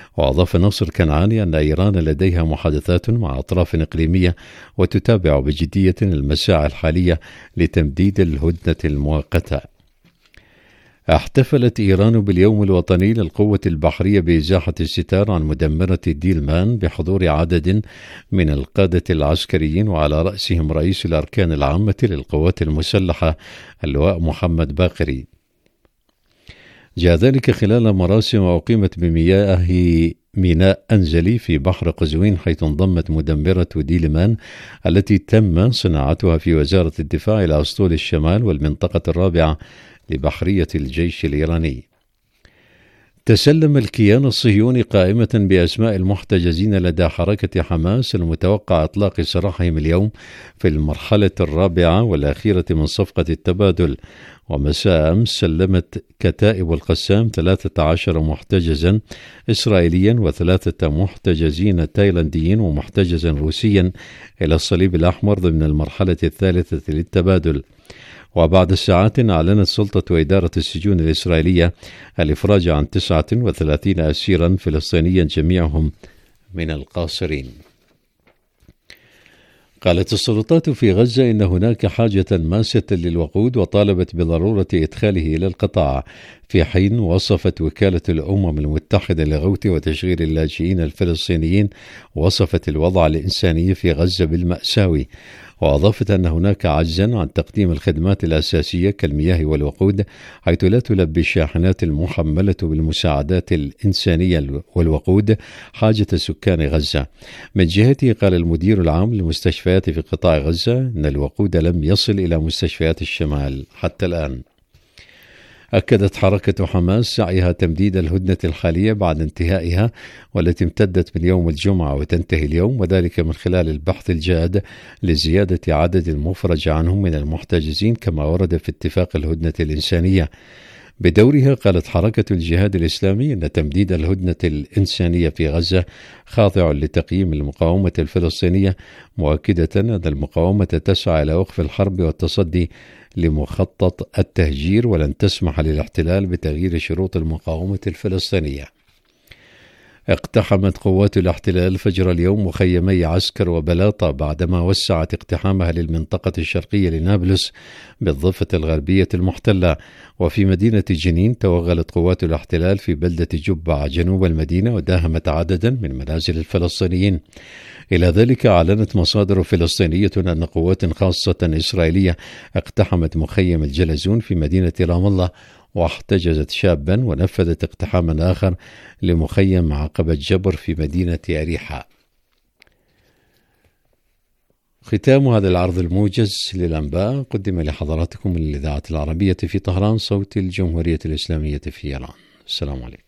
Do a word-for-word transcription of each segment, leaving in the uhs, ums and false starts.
وأضاف ناصر كنعاني أن إيران لديها محادثات مع أطراف إقليمية وتتابع بجدية المساعي الحالية لتمديد الهدنة المؤقتة. احتفلت إيران باليوم الوطني للقوة البحرية بإزاحة الستار عن مدمرة ديلمان بحضور عدد من القادة العسكريين وعلى رأسهم رئيس الأركان العامة للقوات المسلحة اللواء محمد باقري. جاء ذلك خلال مراسم أقيمت بمياه ميناء أنزلي في بحر قزوين، حيث انضمت مدمرة ديلمان التي تم صناعتها في وزارة الدفاع إلى أسطول الشمال والمنطقة الرابعة لبحرية الجيش الإيراني. تسلم الكيان الصهيوني قائمة بأسماء المحتجزين لدى حركة حماس المتوقع إطلاق سراحهم اليوم في المرحلة الرابعة والأخيرة من صفقة التبادل. ومساء أمس سلمت كتائب القسام ثلاثة عشر محتجزا إسرائيليا وثلاثة محتجزين تايلانديين ومحتجزا روسيا إلى الصليب الأحمر ضمن المرحلة الثالثة للتبادل. وبعد ساعات أعلنت سلطة وإدارة السجون الإسرائيلية الإفراج عن تسعة وثلاثين أسيرا فلسطينيا جميعهم من القاصرين. قالت السلطات في غزة إن هناك حاجة ماسة للوقود، وطالبت بضرورة إدخاله إلى القطاع، في حين وصفت وكالة الأمم المتحدة لغوث وتشغيل اللاجئين الفلسطينيين وصفت الوضع الإنساني في غزة بالمأساوي. وأضافت أن هناك عجزا عن تقديم الخدمات الأساسية كالمياه والوقود، حيث لا تلبي الشاحنات المحملة بالمساعدات الإنسانية والوقود حاجة سكان غزة. من جهته قال المدير العام للمستشفيات في قطاع غزة أن الوقود لم يصل إلى مستشفيات الشمال حتى الآن. أكدت حركة حماس سعيها تمديد الهدنة الحالية بعد انتهائها، والتي امتدت من يوم الجمعة وتنتهي اليوم، وذلك من خلال البحث الجاد لزيادة عدد المفرج عنهم من المحتجزين كما ورد في اتفاق الهدنة الإنسانية. بدورها قالت حركة الجهاد الإسلامي أن تمديد الهدنة الإنسانية في غزة خاضع لتقييم المقاومة الفلسطينية، مؤكدة أن المقاومة تسعى إلى وقف الحرب والتصدي لمخطط التهجير، ولن تسمح للاحتلال بتغيير شروط المقاومة الفلسطينية. اقتحمت قوات الاحتلال فجر اليوم مخيمي عسكر وبلاطة بعدما وسعت اقتحامها للمنطقة الشرقية لنابلس بالضفة الغربية المحتلة. وفي مدينة جنين توغلت قوات الاحتلال في بلدة جبع جنوب المدينة وداهمت عددا من منازل الفلسطينيين. إلى ذلك أعلنت مصادر فلسطينية أن قوات خاصة إسرائيلية اقتحمت مخيم الجلزون في مدينة رام الله واحتجزت شابا، ونفذت اقتحاما آخر لمخيم عقبة جبر في مدينة أريحة. ختام هذا العرض الموجز للأنباء قدم لحضراتكم من الإذاعة العربية في طهران، صوت الجمهورية الإسلامية في إيران. السلام عليكم.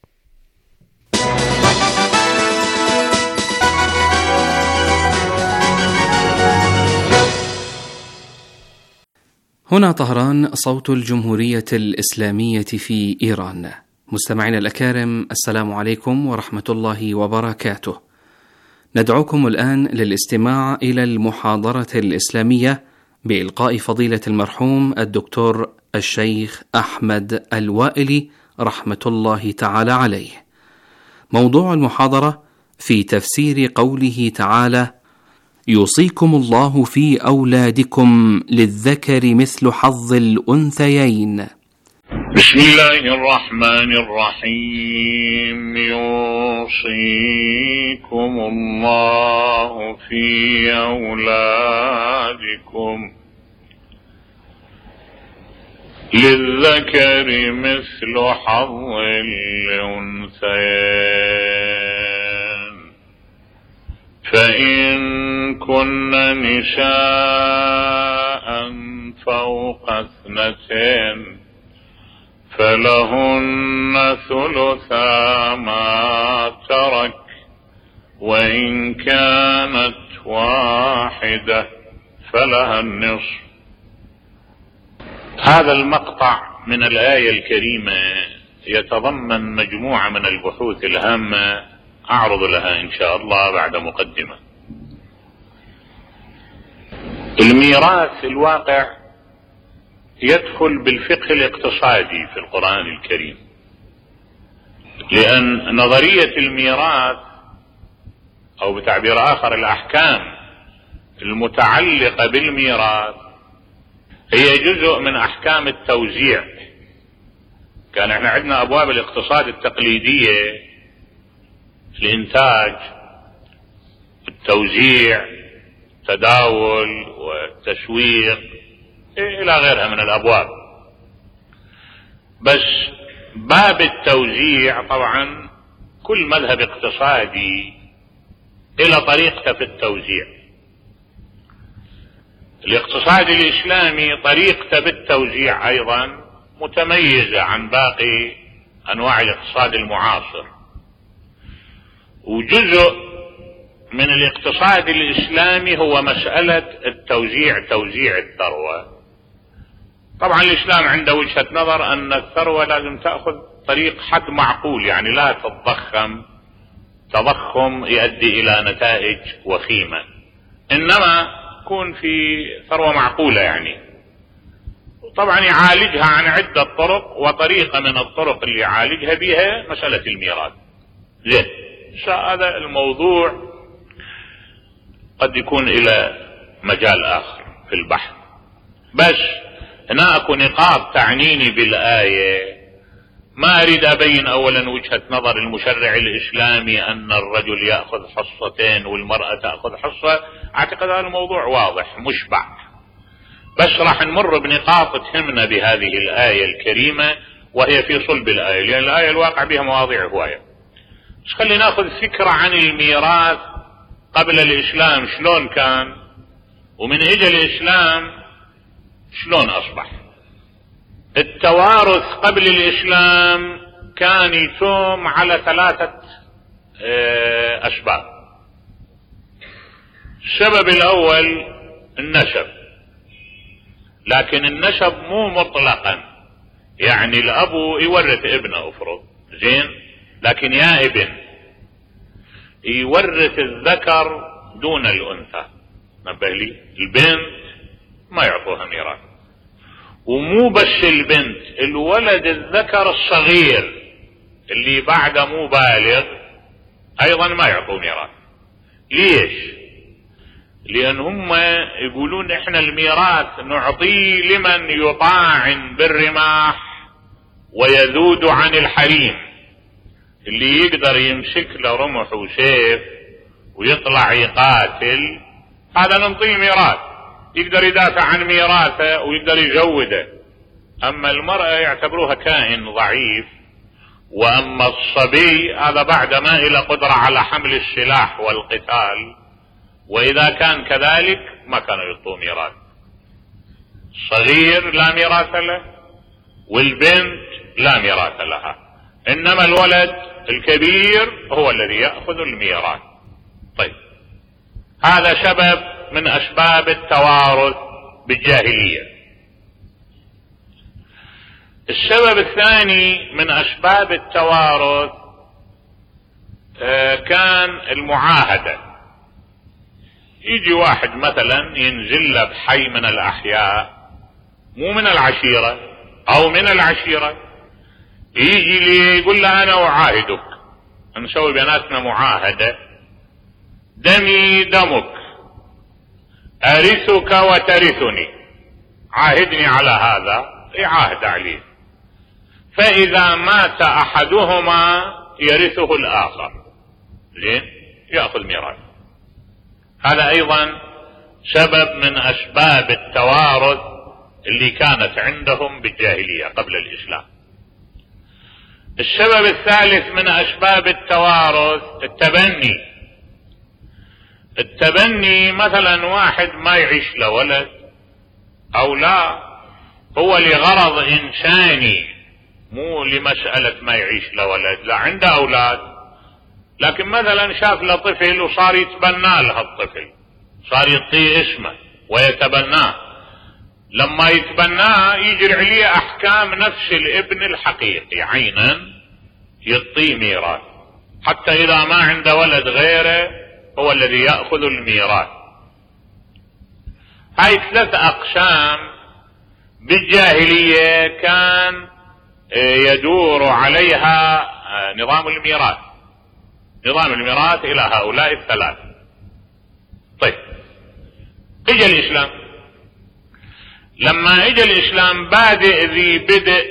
هنا طهران، صوت الجمهورية الإسلامية في إيران. مستمعينا الأكارم، السلام عليكم ورحمة الله وبركاته. ندعوكم الآن للاستماع إلى المحاضرة الإسلامية بإلقاء فضيلة المرحوم الدكتور الشيخ أحمد الوائلي رحمة الله تعالى عليه. موضوع المحاضرة في تفسير قوله تعالى: يوصيكم الله في أولادكم للذكر مثل حظ الأنثيين. بسم الله الرحمن الرحيم. يوصيكم الله في أولادكم للذكر مثل حظ الأنثيين، فإن كن نساء فوق اثنتين فلهن ثلثا ما ترك، وإن كانت واحدة فلها النصف. هذا المقطع من الآية الكريمة يتضمن مجموعة من البحوث الهامة أعرض لها إن شاء الله بعد مقدمة. الميراث الواقع يدخل بالفقه الاقتصادي في القرآن الكريم، لأن نظرية الميراث أو بتعبير آخر الأحكام المتعلقة بالميراث هي جزء من أحكام التوزيع. كان احنا عندنا أبواب الاقتصاد التقليدية، الإنتاج، التوزيع، التداول والتسويق إلى غيرها من الأبواب. بس باب التوزيع طبعا كل مذهب اقتصادي إلى طريقته في التوزيع. الاقتصاد الإسلامي طريقته بالتوزيع أيضا متميزة عن باقي أنواع الاقتصاد المعاصر. وجزء من الاقتصاد الإسلامي هو مسألة التوزيع، توزيع الثروة. طبعا الإسلام عنده وجهة نظر أن الثروة لازم تأخذ طريق حد معقول، يعني لا تتضخم تضخم يؤدي إلى نتائج وخيمة، إنما تكون في ثروة معقولة يعني. طبعا يعالجها عن عدة طرق، وطريقة من الطرق اللي يعالجها بها مسألة الميراث. زين، هذا الموضوع قد يكون إلى مجال آخر في البحث، بس هنا أكو نقاط تعنيني بالآية. ما أريد أبين أولا وجهة نظر المشرع الإسلامي أن الرجل يأخذ حصتين والمرأة تأخذ حصة. أعتقد هذا الموضوع واضح مشبع، بس راح نمر بنقاط تهمنا بهذه الآية الكريمة وهي في صلب الآية، لأن الآية الواقع بها مواضيع هواية. بس خلينا ناخذ فكرة عن الميراث قبل الإسلام شلون كان، ومن إجا الإسلام شلون أصبح. التوارث قبل الإسلام كان يتم على ثلاثة أسباب. السبب الأول النسب، لكن النسب مو مطلقا، يعني الأب يورث ابنه افرض، زين، لكن يا ابن يورث الذكر دون الأنثى، نبه لي، البنت ما يعطوها ميراث. ومو بس البنت، الولد الذكر الصغير اللي بعده مو بالغ ايضا ما يعطوه ميراث. ليش؟ لان هم يقولون احنا الميراث نعطيه لمن يطاعن بالرماح ويذود عن الحريم، اللي يقدر يمسك له رمح وسيف ويطلع يقاتل هذا نعطيه ميراث، يقدر يدافع عن ميراثه ويقدر يزوده. اما المرأة يعتبروها كائن ضعيف، واما الصبي هذا بعد ما إلى قدرة على حمل السلاح والقتال، واذا كان كذلك ما كانوا يعطوه ميراث. الصغير لا ميراث له، والبنت لا ميراث لها، انما الولد الكبير هو الذي يأخذ الميراث. طيب، هذا سبب من أسباب التوارث بالجاهلية. السبب الثاني من أسباب التوارث كان المعاهدة. يجي واحد مثلا ينزل له بحي من الأحياء، مو من العشيرة أو من العشيرة، يجي لي يقول له أنا أعاهدك، نسوي بيناتنا معاهدة، دمي دمك، أرثك وترثني، عاهدني على هذا، يعاهد عليه. فإذا مات أحدهما يرثه الآخر، زين، يأخذ ميراث. هذا أيضا سبب من أسباب التوارث اللي كانت عندهم بالجاهلية قبل الإسلام. السبب الثالث من أسباب التوارث التبني. التبني مثلا واحد ما يعيش له ولد او لا، هو لغرض انساني مو لمسألة ما يعيش له ولد، لا، عنده اولاد، لكن مثلا شاف له طفل وصار يتبنى له الطفل، صار يعطيه اسمه ويتبناه. لما يتبناه يجري عليه احكام نفس الابن الحقيقي عينا، يعطيه ميراث، حتى اذا ما عنده ولد غيره هو الذي يأخذ الميراث. هاي ثلاث أقسام بالجاهلية كان يدور عليها نظام الميراث، نظام الميراث إلى هؤلاء الثلاث. طيب اجى الإسلام، لما اجى الإسلام بادئ ذي بدء،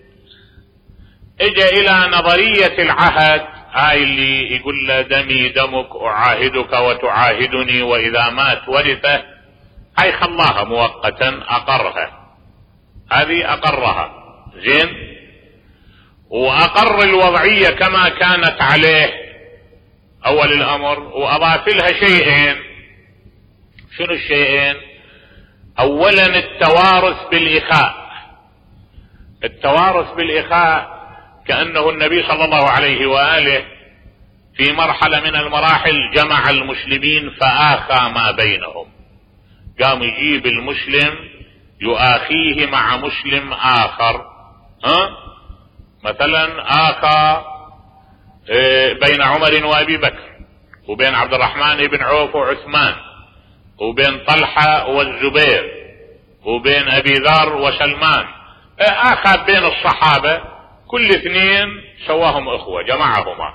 اجى إلى نظرية العهد، هاي اللي يقول له دمي دمك أعاهدك وتعاهدني وإذا مات ورثه، هاي خلاها مؤقتا، أقرها، هذه أقرها زين، وأقر الوضعية كما كانت عليه أول الأمر، وأضاف لها شيئين. شنو الشيئين؟ أولا التوارث بالإخاء. التوارث بالإخاء كأنه النبي صلى الله عليه وآله في مرحلة من المراحل جمع المسلمين فآخى ما بينهم، قام يجيب المسلم يؤاخيه مع مسلم آخر. ها؟ مثلا آخى بين عمر وأبي بكر، وبين عبد الرحمن بن عوف وعثمان، وبين طلحة والزبير، وبين أبي ذر وسلمان، آخى بين الصحابة، كل اثنين سواهم أخوة، جمعهما.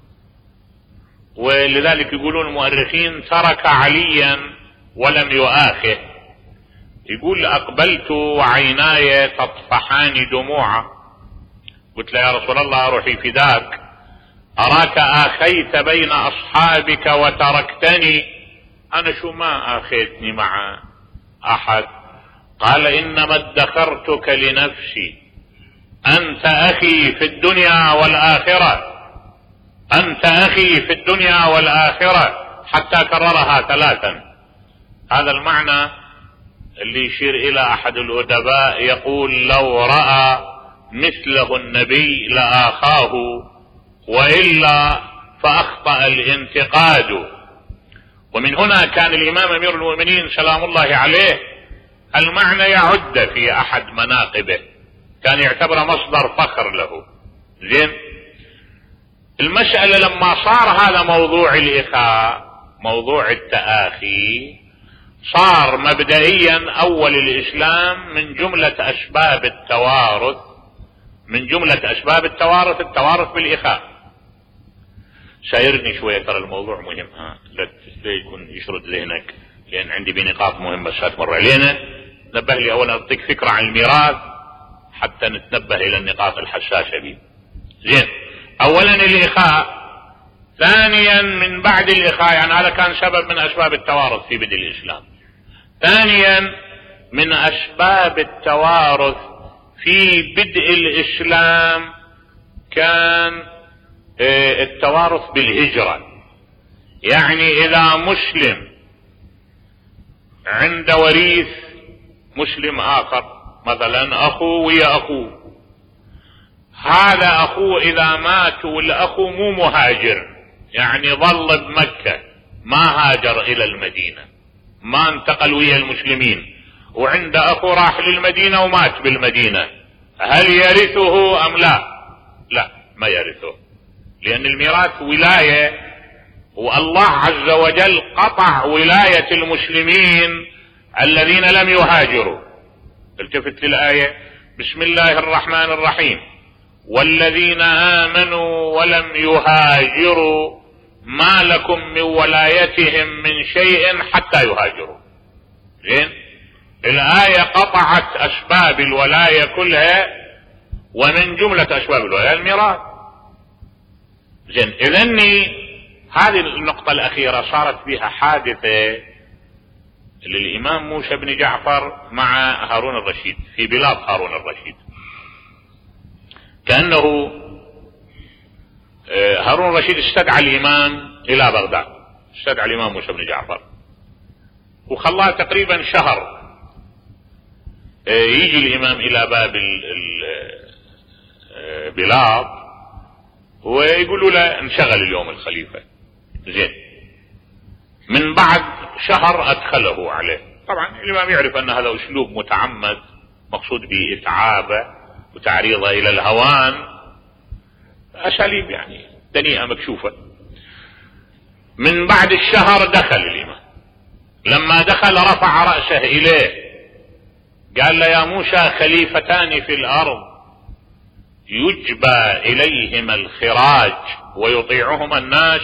ولذلك يقولون المؤرخين ترك عليا ولم يؤاخه، يقول أقبلت وعيناي تطفحان دموعا، قلت له يا رسول الله روحي فداك، أراك آخيت بين أصحابك وتركتني، أنا شو ما آخيتني مع أحد؟ قال إنما ادخرتك لنفسي، أنت أخي في الدنيا والآخرة، أنت أخي في الدنيا والآخرة، حتى كررها ثلاثا. هذا المعنى اللي يشير إلى أحد الأدباء يقول لو رأى مثله النبي لآخاه، وإلا فأخطأ الانتقاد. ومن هنا كان الإمام أمير المؤمنين سلام الله عليه المعنى يعد في أحد مناقبه، كان يعتبر مصدر فخر له. زين، المسألة لما صار هذا موضوع الإخاء، موضوع التآخي، صار مبدئيا أول الإسلام من جملة أسباب التوارث، من جملة أسباب التوارث التوارث بالإخاء. سايرني شوية، ترى الموضوع مهم، ها لا يكون يشرد ذهنك، لأن عندي بنقاط مهمة ساتمر علينا. نبه لي أولا أعطيك فكرة عن الميراث حتى نتنبه إلى النقاط الحساسة به. زين، أولا الإخاء، ثانيا من بعد الإخاء، يعني هذا كان سبب من أسباب التوارث في بدء الإسلام. ثانيا من أسباب التوارث في بدء الإسلام كان التوارث بالهجرة. يعني إذا مسلم عند وريث مسلم آخر، مثلا أخوه ويا أخوه، هذا أخوه إذا مات والأخو مو مهاجر، يعني ظل بمكة ما هاجر إلى المدينة، ما انتقل ويا المسلمين، وعند أخو راح للمدينة ومات بالمدينة، هل يرثه أم لا؟ لا، ما يرثه، لأن الميراث ولاية، والله عز وجل قطع ولاية المسلمين الذين لم يهاجروا. التفت للآية، بسم الله الرحمن الرحيم، والذين آمنوا ولم يهاجروا ما لكم من ولايتهم من شيء حتى يهاجروا. زين، الآية قطعت أسباب الولاية كلها، ومن جملة أسباب الولاية الميراث. زين، إذن هذه النقطة الأخيرة صارت بها حادثة للإمام موسى بن جعفر مع هارون الرشيد في بلاد هارون الرشيد. كأنه هارون الرشيد استدعى الإمام إلى بغداد، استدعى الإمام موسى بن جعفر وخلاه تقريبا شهر يجي الإمام إلى باب البلاد ويقولوا له انشغل اليوم الخليفة. زين، من بعد شهر أدخله عليه. طبعا الإمام يعرف أن هذا أسلوب متعمد مقصود به إتعابه وتعريضه إلى الهوان، أساليب يعني دنيئة مكشوفة. من بعد الشهر دخل الإمام، لما دخل رفع رأسه إليه قال له يا موسى خليفتان في الأرض يجبى إليهما الخراج ويطيعهما الناس؟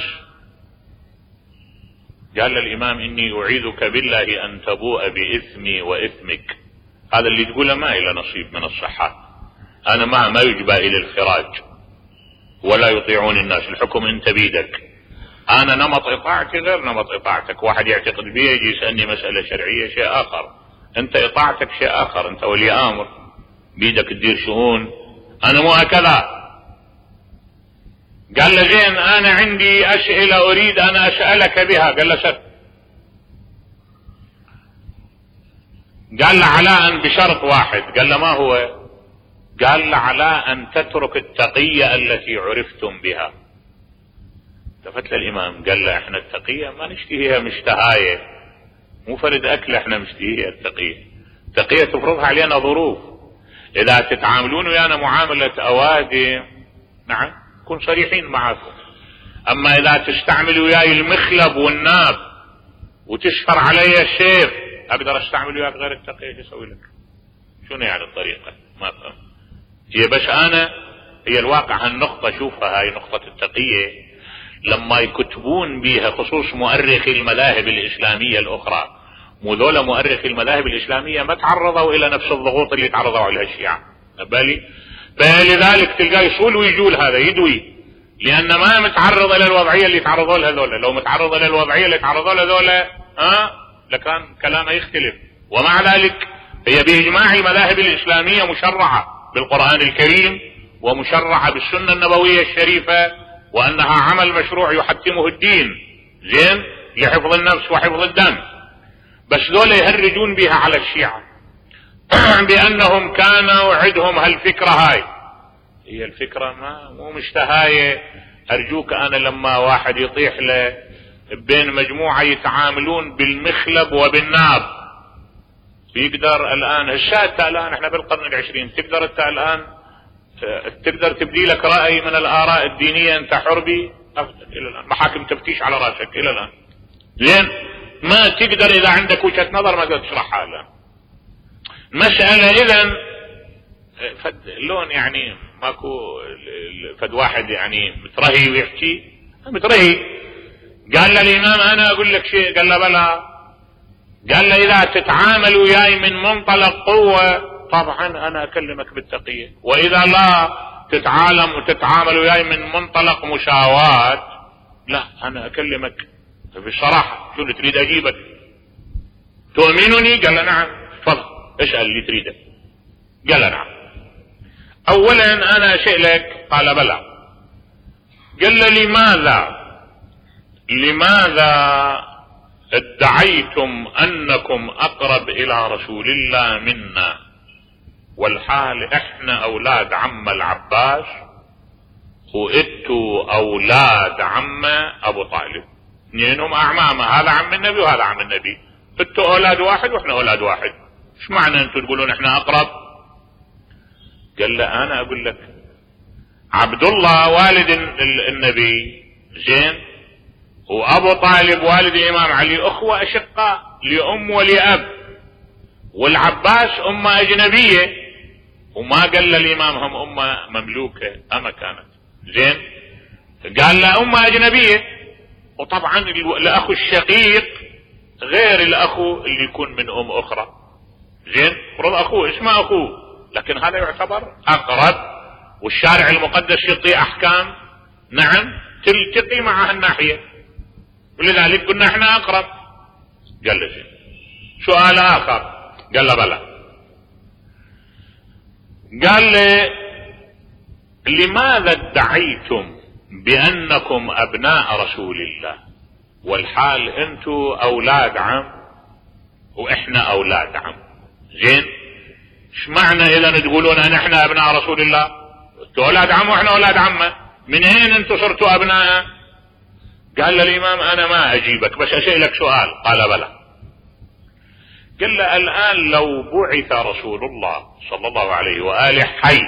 قال الإمام إني أعيذك بالله أن تبوء بإثمي وإثمك. هذا اللي تقوله ما إلى نصيب من الصحة. أنا ما ما يجبى إلى الخراج ولا يطيعون الناس، الحكم أنت بيدك. أنا نمط إطاعتي غير نمط إطاعتك. واحد يعتقد بي يجي يسألني مسألة شرعية شيء آخر، أنت إطاعتك شيء آخر، أنت ولي أمر بيدك تدير شؤون، أنا مو هكذا. قال له زين أنا عندي أسئلة أريد أن أسألك بها. قال له سر. قال له على أن بشرط واحد. قال له ما هو؟ قال له على أن تترك التقية التي عرفتم بها. التفت للإمام قال له احنا التقية ما نشتهيها مشتهاية، مو فرد أكل احنا مشتهيها التقية. التقية تفرضها علينا ظروف. إذا تتعاملون ويانا معاملة أوادم نعم كن صريحين معكم، أما إذا تستعملوا وياي المخلب والناب وتشفر علي السيف أقدر أستعمل وياك غير التقية. شو أسوي لك؟ شنو يعني الطريقة؟ ما فهم. هي بس أنا هي الواقع هالنقطة شوفها، هاي نقطة التقية لما يكتبون بها خصوص مؤرخي المذاهب الإسلامية الأخرى. مو ذولا مؤرخي المذاهب الإسلامية ما تعرضوا إلى نفس الضغوط اللي تعرضوا عليها الشيعة، بالي فلذلك تلقى يصول ويجول هذا يدوي، لأن ما متعرض إلى الوضعية اللي تعرضوا لها ذولا. لو متعرض إلى الوضعية اللي تعرضوا لها ذولا ها لكان كلامه يختلف. ومع ذلك هي بإجماع المذاهب الإسلامية مشرعة بالقرآن الكريم ومشرعة بالسنة النبوية الشريفة، وأنها عمل مشروع يحتمه الدين زين لحفظ النفس وحفظ الدم. بس دول يهرجون بها على الشيعة بأنهم كانوا عندهم هالفكرة. هاي هي الفكرة ما مو مشتهاية. أرجوك أنا لما واحد يطيح له بين مجموعة يتعاملون بالمخلب وبالناب، بيقدر الآن الشات الآن احنا بالقرن العشرين تقدر انت الآن تقدر تبدي لك رأي من الآراء الدينية انت حربي إلى الآن، محاكم تفتيش على رأسك إلى الآن زين ما تقدر إذا عندك وجهة نظر ما تقدر تشرحها الآن. مسألة إذن فد لون يعني ماكو فد واحد يعني مترهي ويحكي مترهي. قال له الإمام أنا أقول لك شيء. قال له بلا. قال له إذا تتعامل وياي من منطلق قوة طبعا أنا أكلمك بالتقية، وإذا لا تتعالم وتتعامل وياي من منطلق مشاواة لا أنا أكلمك بصراحة. شو اللي تريد أجيبك؟ تؤمنني؟ قال له نعم. تفضل اسأل اللي تريده. قال له نعم. أولا أنا أسألك. قال بلى. قال له لماذا لماذا ادعيتم أنكم أقرب إلى رسول الله منا والحال احنا أولاد عم العباس وإنتوا أولاد عم أبو طالب، اثنينهم أعمامة، هذا عم النبي وهذا عم النبي، إنتوا أولاد واحد وإحنا أولاد واحد، إيش معنى أنتوا تقولون إحنا أقرب؟ قال له أنا أقول لك عبد الله والد النبي زين وأبو طالب والد الإمام علي أخوة أشقاء لأم ولأب، والعباس أمة أجنبية، وما قال للإمام هم أمة مملوكة أما كانت زين، قال له أمة أجنبية. وطبعا الأخو الشقيق غير الأخو اللي يكون من أم أخرى زين، فرض أخوه اسمه أخوه، لكن هذا يعتبر أقرب، والشارع المقدس يعطي أحكام نعم تلتقي مع الناحية، ولذلك قلنا احنا أقرب. قال له زين. سؤال آخر. قال له بلى. قال له لماذا ادعيتم بأنكم أبناء رسول الله والحال انتوا أولاد عم وإحنا أولاد عم زين؟ ايش معنى إذا تقولون أن إحنا أبناء رسول الله؟ انتوا أولاد عم وإحنا أولاد عمه، من أين انتوا صرتوا أبناء؟ قال له الإمام أنا ما أجيبك بس أسألك سؤال. قال بلى. قال له الآن لو بعث رسول الله صلى الله عليه وآله حي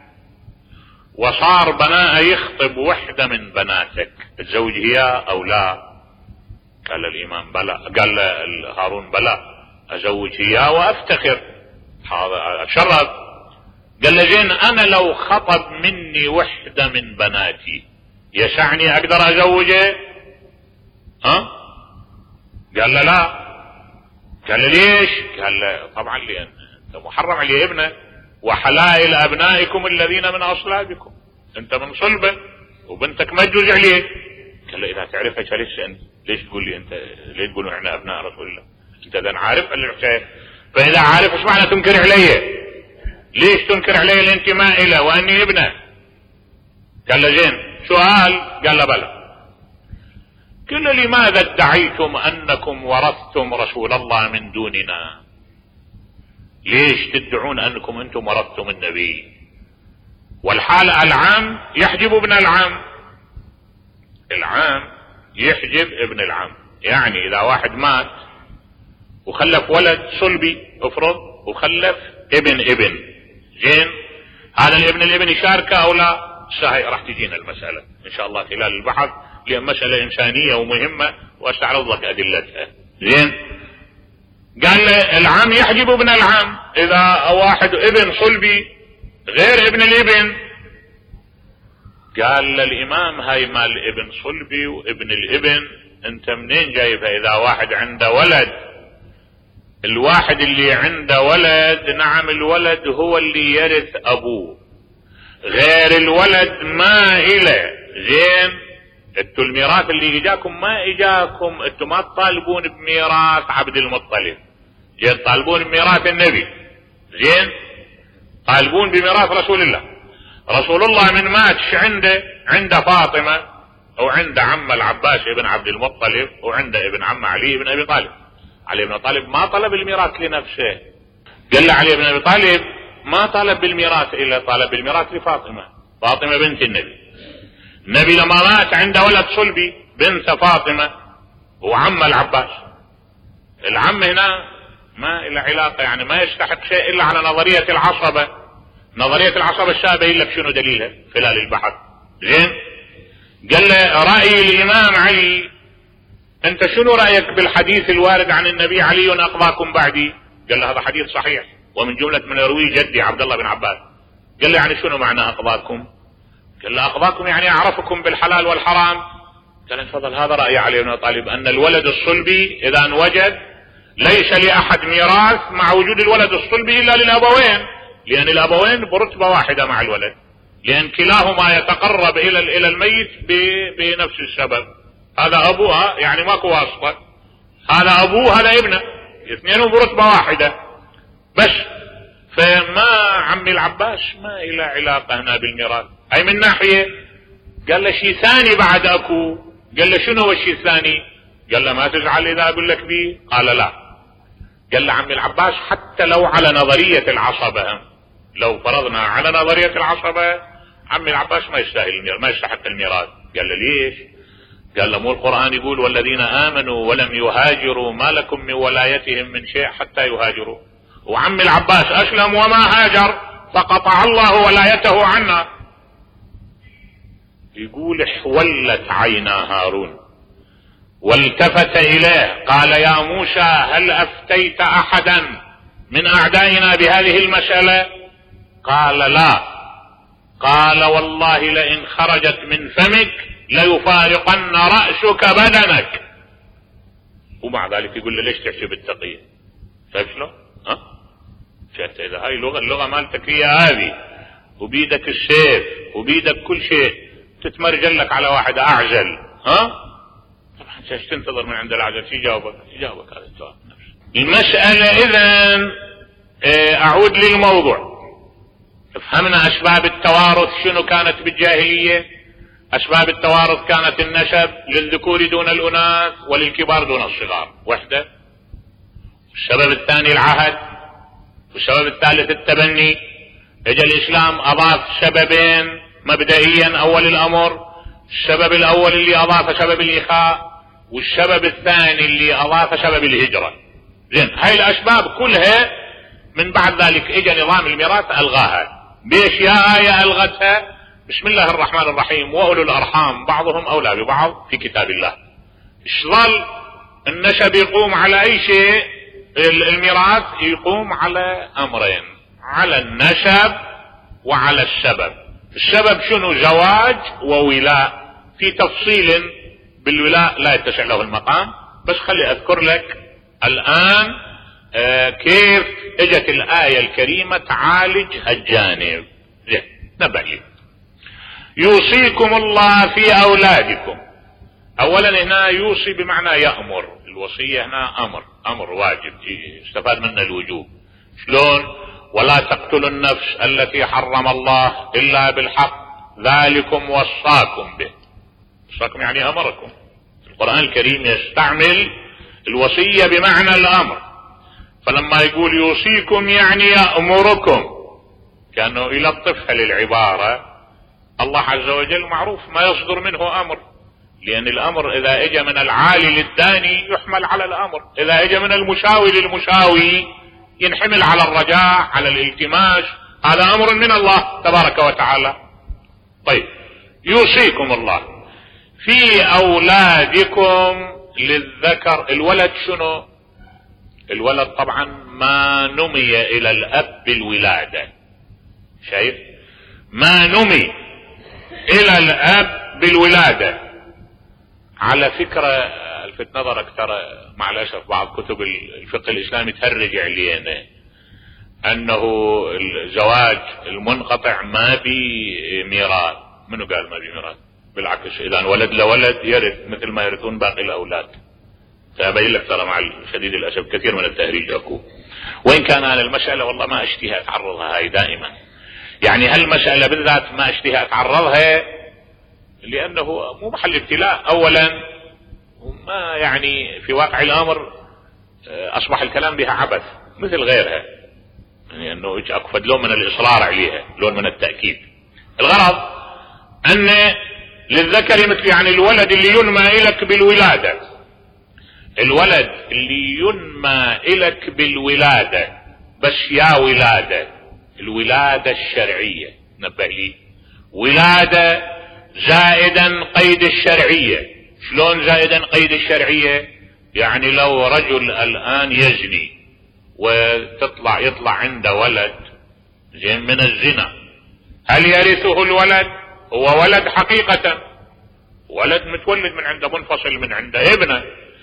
وصار بناء يخطب وحدة من بناتك تتزوج هي أو لا؟ قال الإمام بلى. قال هارون بلى أزوج هي وأفتخر هذا شرف. قال له زين انا لو خطب مني وحدة من بناتي يسعني اقدر ازوجه؟ ها؟ قال له لا. قال له ليش؟ قال له طبعا لان انت محرم عليه ابنه، وحلائل ابنائكم الذين من اصلابكم، انت من صلبه وبنتك ما تجوز عليه. قال له اذا تعرفها ليش انت ليش تقول لي انت ليش تقول احنا ابناء رسول الله؟ انت اذا عارف الحكايه، فاذا عارف ايش معنى تنكر علي؟ ليش تنكر علي الانتماء له واني ابنه؟ قال له زين سؤال. قال له بلى. قال لماذا ادعيتم انكم ورثتم رسول الله من دوننا؟ ليش تدعون انكم انتم ورثتم النبي والحال العام يحجب ابن العام؟ العام يحجب ابن العام. يعني اذا واحد مات وخلف ولد صلبي افرض وخلف ابن ابن، زين هذا الابن الابن يشاركه او لا؟ سهي راح تجينا المسألة ان شاء الله خلال البحث، لان مسألة انسانية ومهمة واستعرض لك ادلتها. زين قال له العام يحجب ابن العام. اذا واحد ابن صلبي غير ابن الابن، قال للامام هاي مال ابن صلبي وابن الابن انت منين جايبها؟ اذا واحد عنده ولد، الواحد اللي عنده ولد نعم الولد هو اللي يرث ابوه، غير الولد ما إله. زين انتو الميراث اللي اجاكم ما اجاكم، انتو ما تطالبون بميراث عبد المطلب، زين طالبون بميراث النبي، زين طالبون بميراث رسول الله. رسول الله من ماتش عنده عنده فاطمة وعنده عم العباس ابن عبد المطلب وعنده ابن عم علي بن ابي طالب. علي بن طالب ما طلب الميراث لنفسه، قال له علي بن ابي طالب ما طالب بالميراث الا طالب بالميراث لفاطمة، فاطمة بنت النبي. النبي لما مات عنده ولد صلبي بنت فاطمة وعم العباس. العم هنا ما له علاقة، يعني ما يستحق شيء الا على نظرية العصبة. نظرية العصبة الشابه لك شنو دليلها خلال البحث. زين قال له رأي الامام علي، انت شنو رأيك بالحديث الوارد عن النبي علي اقضاكم بعدي؟ قال له هذا حديث صحيح ومن جملة من يرويه جدي عبد الله بن عباس. قال له يعني شنو معنى اقضاكم؟ قال له اقضاكم يعني اعرفكم بالحلال والحرام. قال تفضل هذا رأي علي بن طالب ان الولد الصلبي اذا انوجد ليس لاحد ميراث مع وجود الولد الصلبي الا للابوين، لان الابوين برتبة واحدة مع الولد، لان كلاهما يتقرب الى الى الميت بنفس السبب. هذا ابوها يعني ماكو واسطة، هذا ابوه هذا ابنه، اثنينهم برتبة واحدة بس. فما عمي العباس ما إلى علاقة هنا بالميراث. اي من ناحية. قال له شيء ثاني بعد اكو. قال له شنو هو الشيء الثاني؟ قال له ما تزعل اذا اقول لك بيه؟ قال لا. قال له عمي العباس حتى لو على نظرية العصبة، لو فرضنا على نظرية العصبة عمي العباس ما يستاهل الميراث، ما يستحق الميراث. قال له ليش؟ قال له مو القرآن يقول والذين آمنوا ولم يهاجروا ما لكم من ولايتهم من شيء حتى يهاجروا؟ وعم العباس أسلم وما هاجر فقطع الله ولايته عنا. يقول احولت عينا هارون والتفت إليه قال يا موسى هل أفتيت أحدا من أعدائنا بهذه المسألة؟ قال لا. قال والله لئن خرجت من فمك ليفارقن رأسك بدنك. ومع ذلك يقول له ليش تحسب التقية؟ شايف شلون؟ ها؟ شايف اذا هاي اللغة اللغة مالتك هي هذه وبيدك السيف وبيدك كل شيء، تتمرجل لك على واحد اعزل، ها؟ طبعا ايش تنتظر من عند العزل؟ شي جاوبك؟ يجاوبك هذا الجواب نفسه. المسألة اذا اعود للموضوع. فهمنا اسباب التوارث شنو كانت بالجاهلية؟ اسباب التوارث كانت النسب للذكور دون الاناث وللكبار دون الصغار وحدة. السبب الثاني العهد، والسبب الثالث التبني. اجى الاسلام اضاف سببين مبدئيا اول الامر، السبب الاول اللي اضاف سبب الاخاء، والسبب الثاني اللي اضاف سبب الهجرة. زين هاي الاسباب كلها من بعد ذلك اجى نظام الميراث الغاها باشياء آية الغتها. بسم الله الرحمن الرحيم واولو الارحام بعضهم اولى ببعض في كتاب الله. ايش ظل النسب يقوم على اي شيء؟ الميراث يقوم على امرين، على النسب وعلى السبب. السبب شنو؟ زواج وولاء. في تفصيل بالولاء لا يتسع له المقام، بس خلي اذكر لك الان آه كيف اجت الآية الكريمة تعالج هالجانب. نبأ يوصيكم الله في اولادكم. اولا هنا يوصي بمعنى يأمر، الوصية هنا امر، امر واجب استفاد منه الوجوب. شلون؟ ولا تقتلوا النفس التي حرم الله الا بالحق ذلكم وصاكم به. وصاكم يعني امركم. القرآن الكريم يستعمل الوصية بمعنى الامر، فلما يقول يوصيكم يعني يأمركم، كأنه يلطفها للعبارة. الله عز وجل معروف ما يصدر منه امر، لان الامر اذا اجى من العالي للداني يحمل على الامر، اذا اجى من المشاوي للمشاوي ينحمل على الرجاء على الالتماس. هذا امر من الله تبارك وتعالى. طيب يوصيكم الله في اولادكم للذكر. الولد شنو؟ الولد طبعا ما نمي الى الاب بالولادة. شايف؟ ما نمي الى الاب بالولادة. على فكرة الفت نظرك، ترى مع الاسف بعض كتب الفقه الاسلامي تهرج علينا انه الزواج المنقطع ما بي ميراث. منو قال ما بي ميراث؟ بالعكس، اذا ولد لولد يرث مثل ما يرثون باقي الاولاد. فابين لك ترى مع شديد الاسف كثير من التهريج اكو. وان كان انا المسألة والله ما اشتهي اتعرضها هاي دائما، يعني هالمسألة بالذات ما اشتهي اتعرضها لانه مو محل ابتلاء. اولا ما يعني في واقع الامر اصبح الكلام بها عبث مثل غيرها، يعني انه اكفد لون من الاصرار عليها، لون من التأكيد. الغرض ان للذكر مثل يعني الولد اللي ينمى الك بالولادة. الولد اللي ينمى الك بالولادة، بس يا ولادة الولادة الشرعية. نبه لي، ولادة زائدا قيد الشرعية. شلون زائدا قيد الشرعية؟ يعني لو رجل الان يزني وتطلع يطلع عنده ولد زين من الزنا، هل يرثه الولد؟ هو ولد حقيقة، ولد متولد من عنده، منفصل من عنده، ابنه،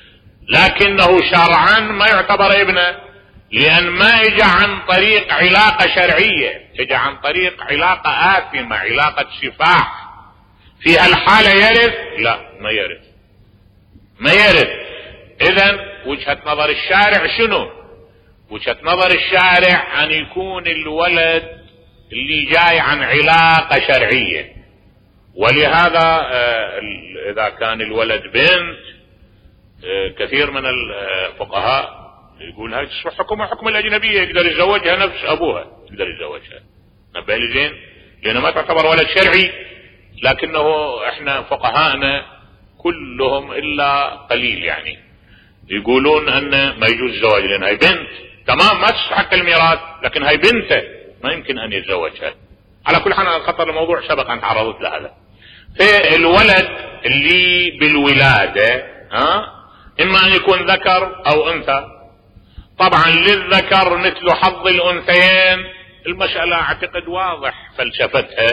لكنه شرعا ما يعتبر ابنه، لان ما اجى عن طريق علاقة شرعية، اجى عن طريق علاقة آثمة، علاقة سفاح. في هالحالة يرث؟ لا، ما يرث، ما يرث. اذا وجهة نظر الشارع شنو؟ وجهة نظر الشارع ان يكون الولد اللي جاي عن علاقة شرعية. ولهذا اذا كان الولد بنت، كثير من الفقهاء يقول هاي تصبح حكمها حكم الاجنبية، يقدر يتزوجها نفس ابوها، يقدر يتزوجها. نبه لي زين، لانه ما تعتبر ولد شرعي، لكنه احنا فقهاءنا كلهم الا قليل يعني يقولون ان ما يجوز الزواج، لان هاي بنت تمام ما تستحق الميراث، لكن هاي بنته ما يمكن ان يتزوجها. على كل حال خطر الموضوع سبق ان تعرضت لهذا. فالولد اللي بالولادة ها اما ان يكون ذكر او انثى. طبعا للذكر مثل حظ الانثيين. المسألة اعتقد واضح فلسفتها،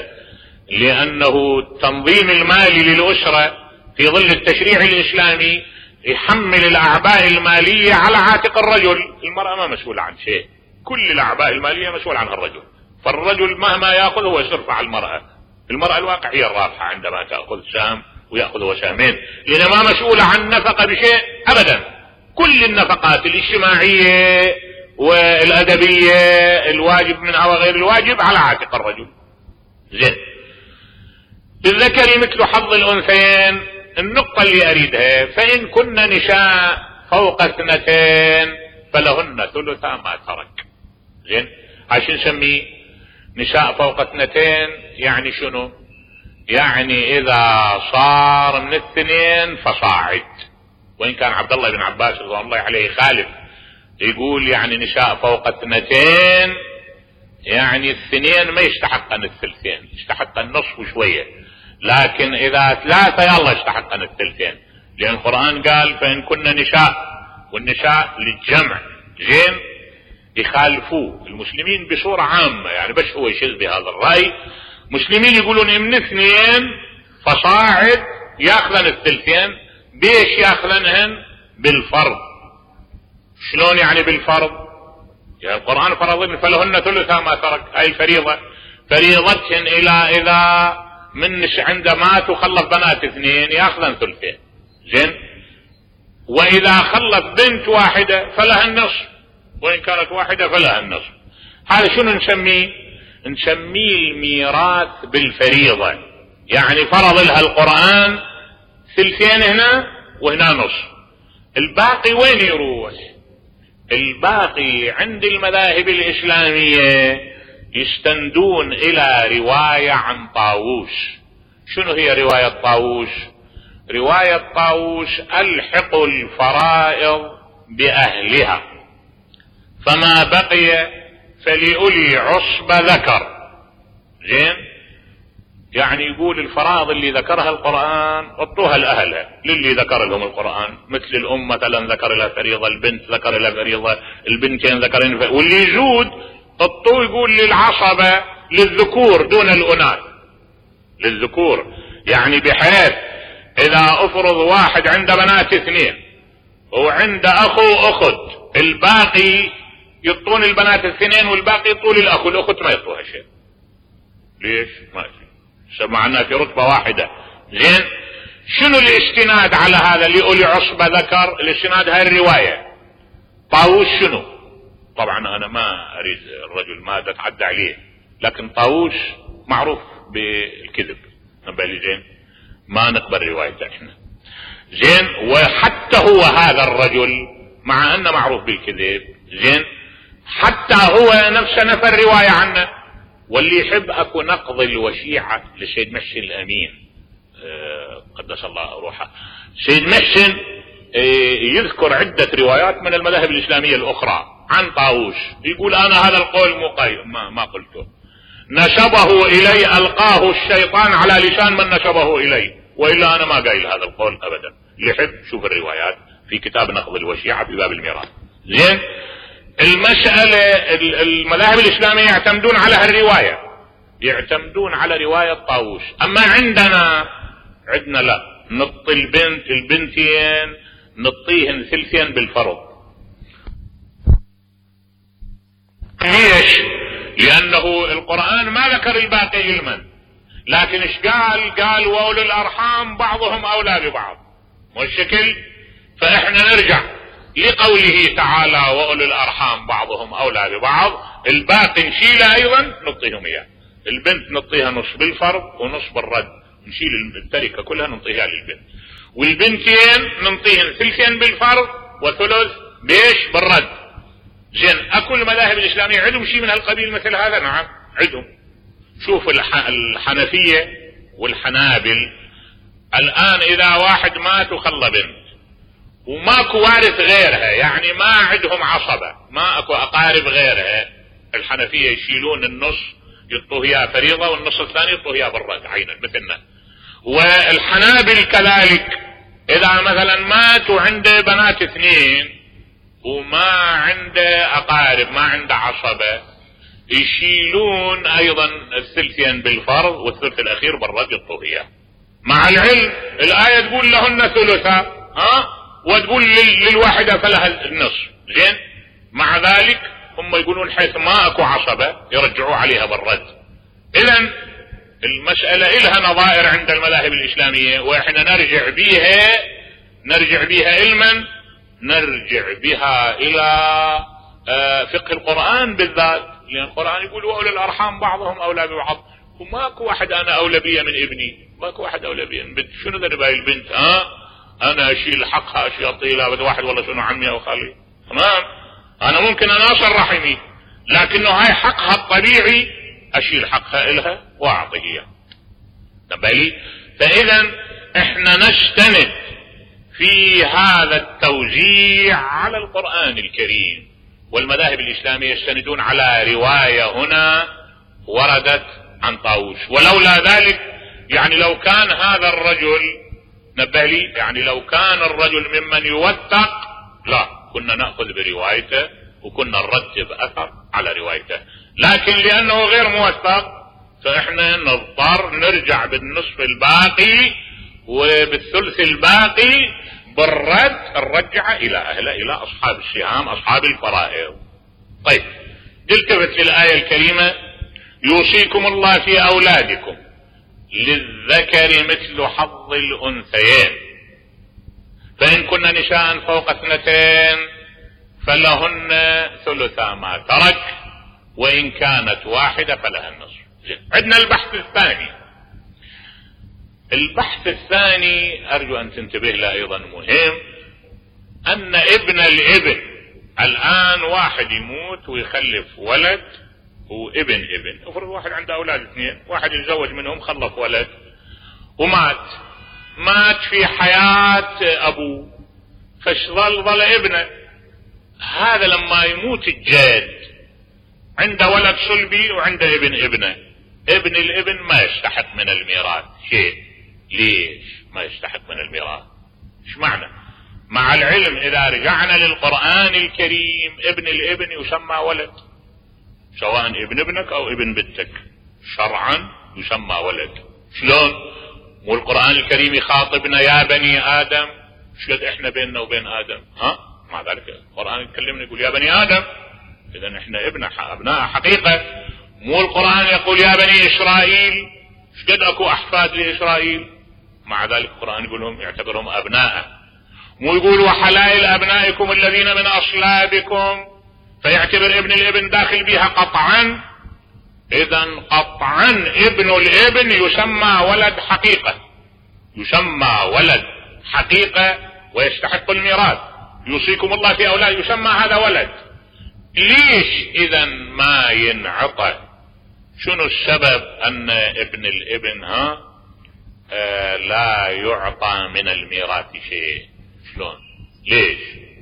لانه التنظيم المالي للاسرة في ظل التشريع الاسلامي يحمل الاعباء المالية على عاتق الرجل. المرأة ما مسؤولة عن شيء، كل الاعباء المالية مسؤول عنها الرجل. فالرجل مهما ياخذ هو يصرف على المرأة. المرأة الواقع هي الرابحة عندما تأخذ سهم ويأخذ هو سهمين، لأنها ما مسؤولة عن نفقة بشيء أبدا. كل النفقات الاجتماعية والأدبية، الواجب منها وغير الواجب، على عاتق الرجل. زين، للذكر مثل حظ الأنثيين. النقطة اللي أريدها، فإن كن نساء فوق اثنتين فلهن ثلثا ما ترك. زين، عشان نسميه نساء فوق اثنتين يعني شنو؟ يعني اذا صار من الاثنين فصاعد. وان كان عبد الله بن عباس رضي الله عليه خالف، يقول يعني نساء فوق اثنتين يعني الاثنين ما يستحقن الثلثين، يستحقن النصف وشوية، لكن اذا ثلاثة يلا يستحقن الثلثين، لان القرآن قال فان كنا نساء، والنساء للجمع. زين، يخالفوه المسلمين بصورة عامة، يعني بس هو يشذ بهذا الرأي. مسلمين يقولون من اثنين فصاعد ياخذن الثلثين. بيش ياخذنهن؟ بالفرض. شلون يعني بالفرض؟ يعني القرآن فرض فلهن ثلثا ما ترك، هاي الفريضة فريضتهن إلى إذا منش عنده مات وخلف بنات اثنين ياخذن ثلثين، زين. وإذا خلف بنت واحدة فلها النصف، وإن كانت واحدة فلها النصف. هذا شنو نسميه؟ نسميه الميراث بالفريضة، يعني فرض لها القرآن ثلثين هنا وهنا نصف، الباقي وين يروح؟ الباقي عند المذاهب الإسلامية يستندون إلى رواية عن طاووس. شنو هي رواية طاووس؟ رواية طاووس: ألحقوا الفرائض بأهلها فما بقي فلأولي عصبة ذكر، زين. يعني يقول الفرائض اللي ذكرها القرآن اعطوها لأهلها، للي ذكر لهم القرآن، مثل الأم مثلا ذكر لها فريضة، البنت ذكر لها فريضة، البنتين ذكرين فريضة، واللي يجود اعطوه يقول للعصبة للذكور دون الأناث، للذكور. يعني بحيث إذا أفرض واحد عنده بنات اثنين وعنده أخو أخت، الباقي يطون البنات الاثنين والباقي يطول الأخ، والأخت ما يطوها شيء. ليش؟ ما يصير، سمعنا في رتبة واحدة، زين. شنو الاستناد على هذا لأولي عصبة ذكر؟ الاستناد هاي الرواية طاووس. شنو؟ طبعا أنا ما أريد الرجل ما تتعدى عليه، لكن طاووس معروف بالكذب، نبالي زين، ما نقبل روايته احنا، زين. وحتى هو هذا الرجل مع أنه معروف بالكذب، زين، حتى هو نفسه نفى الرواية عنه. واللي يحب اكو نقض الوشيعة لسيد محسن الامين أه قدس الله روحه، سيد محسن أه يذكر عدة روايات من المذاهب الاسلامية الاخرى عن طاووس، يقول انا هذا القول مقيد ما, ما قلته، نسبه الي القاه الشيطان على لسان من نسبه الي، والا انا ما قايل هذا القول ابدا. اللي يحب شوف الروايات في كتاب نقض الوشيعة في باب الميراث، زين. المسألة المذاهب الإسلامية يعتمدون على هالرواية، يعتمدون على رواية طاووس. أما عندنا عندنا لا، نطي البنت البنتين نطيهن ثلثين بالفرض. ليش؟ لأنه القرآن ما ذكر الباقي علما، لكن ايش قال؟ قال وأولي الأرحام بعضهم أولى ببعض، والشكل. فإحنا نرجع لقوله تعالى وأولي الأرحام بعضهم أولى ببعض، الباقي نشيله أيضا نعطيهم إياه. البنت نعطيها نص بالفرض ونص بالرد، نشيل التركة كلها نعطيها للبنت، والبنتين نعطيهن ثلثين بالفرض وثلث بيش بالرد، زين. أكو المذاهب الإسلامية عندهم شيء من هالقبيل مثل هذا؟ نعم عندهم. شوف الحنفية والحنابل الآن إذا واحد مات وخلى بنت وماكو وارث غيرها، يعني ما عندهم عصبة، ما اكو اقارب غيرها، الحنفية يشيلون النص يطوه اياه فريضة والنص الثاني يطوه اياه بالرد عينا مثلنا. والحنابل كذلك اذا مثلا مات وعنده بنات اثنين وما عنده اقارب ما عنده عصبة، يشيلون ايضا الثلثين بالفرض والثلث الاخير بالرد يطوه اياه. مع العلم الآية تقول لهن ثلثا، ها، وتقول للواحدة فلها النصف، زين. مع ذلك هم يقولون حيث ما اكو عصبة يرجعوا عليها بالرد. اذن المسألة إلها نظائر عند المذاهب الإسلامية، واحنا نرجع بيها نرجع بيها علما، نرجع بها الى فقه القرآن بالذات، لان القرآن يقول وأولي الأرحام بعضهم أولى ببعض، وماكو واحد انا أولى بي من ابني، ماكو واحد أولى بي من بنت. شنو ذنب هاي البنت؟ ها انا اشيل حقها اشيل طيلة بده واحد والله شنو عمي او خالي، تمام. انا ممكن انا اصل رحمي، لكنه هاي حقها الطبيعي اشيل حقها الها واعطيه اياه، تبالي. فاذا احنا نستند في هذا التوزيع على القرآن الكريم، والمذاهب الاسلامية يستندون على رواية هنا وردت عن طاووس. ولولا ذلك يعني لو كان هذا الرجل نبه لي، يعني لو كان الرجل ممن يوثق لا كنا نأخذ بروايته وكنا نرتب أثر على روايته، لكن لأنه غير موثق فإحنا نضطر نرجع بالنصف الباقي وبالثلث الباقي بالرد نرجع إلى أهله، إلى أصحاب السهام أصحاب الفرائض. طيب التفت للآية الكريمة: يوصيكم الله في أولادكم للذكر مثل حظ الأنثيين، فإن كن نساء فوق اثنتين فلهن ثلثا ما ترك، وإن كانت واحدة فلها النصف. عندنا البحث الثاني. البحث الثاني أرجو أن تنتبه له أيضا مهم، أن ابن الابن الآن واحد يموت ويخلف ولد وابن ابن، افرض واحد عنده أولاد اثنين، واحد يتزوج منهم خلف ولد ومات، مات في حياة أبوه فظل ظل ابنه، هذا لما يموت الجد عنده ولد صلبي وعنده ابن ابنه، ابن الابن ما يستحق من الميراث شيء. ليش ما يستحق من الميراث؟ ايش معنى؟ مع العلم اذا رجعنا للقرآن الكريم ابن الابن يسمى ولد، سواء ابن ابنك او ابن بنتك شرعا يسمى ولد. شلون؟ والقرآن الكريم يخاطبنا يا بني آدم، شلون احنا بيننا وبين آدم؟ ها؟ مع ذلك القرآن يكلمنا يقول يا بني آدم، اذا احنا ابن ابناء حقيقة. مو القرآن يقول يا بني إسرائيل، شقد اكو احفاد لإسرائيل، مع ذلك القرآن يقول لهم يعتبرهم ابناء. مو يقول وحلائل ابنائكم الذين من اصلابكم، فيعتبر ابن الابن داخل بها قطعا. اذا قطعا ابن الابن يسمى ولد حقيقة، يسمى ولد حقيقة ويستحق الميراث. يوصيكم الله في اولاد يسمى هذا ولد. ليش اذا ما ينعطى؟ شنو السبب ان ابن الابن ها آه لا يعطى من الميراث شيء؟ شلون؟ ليش؟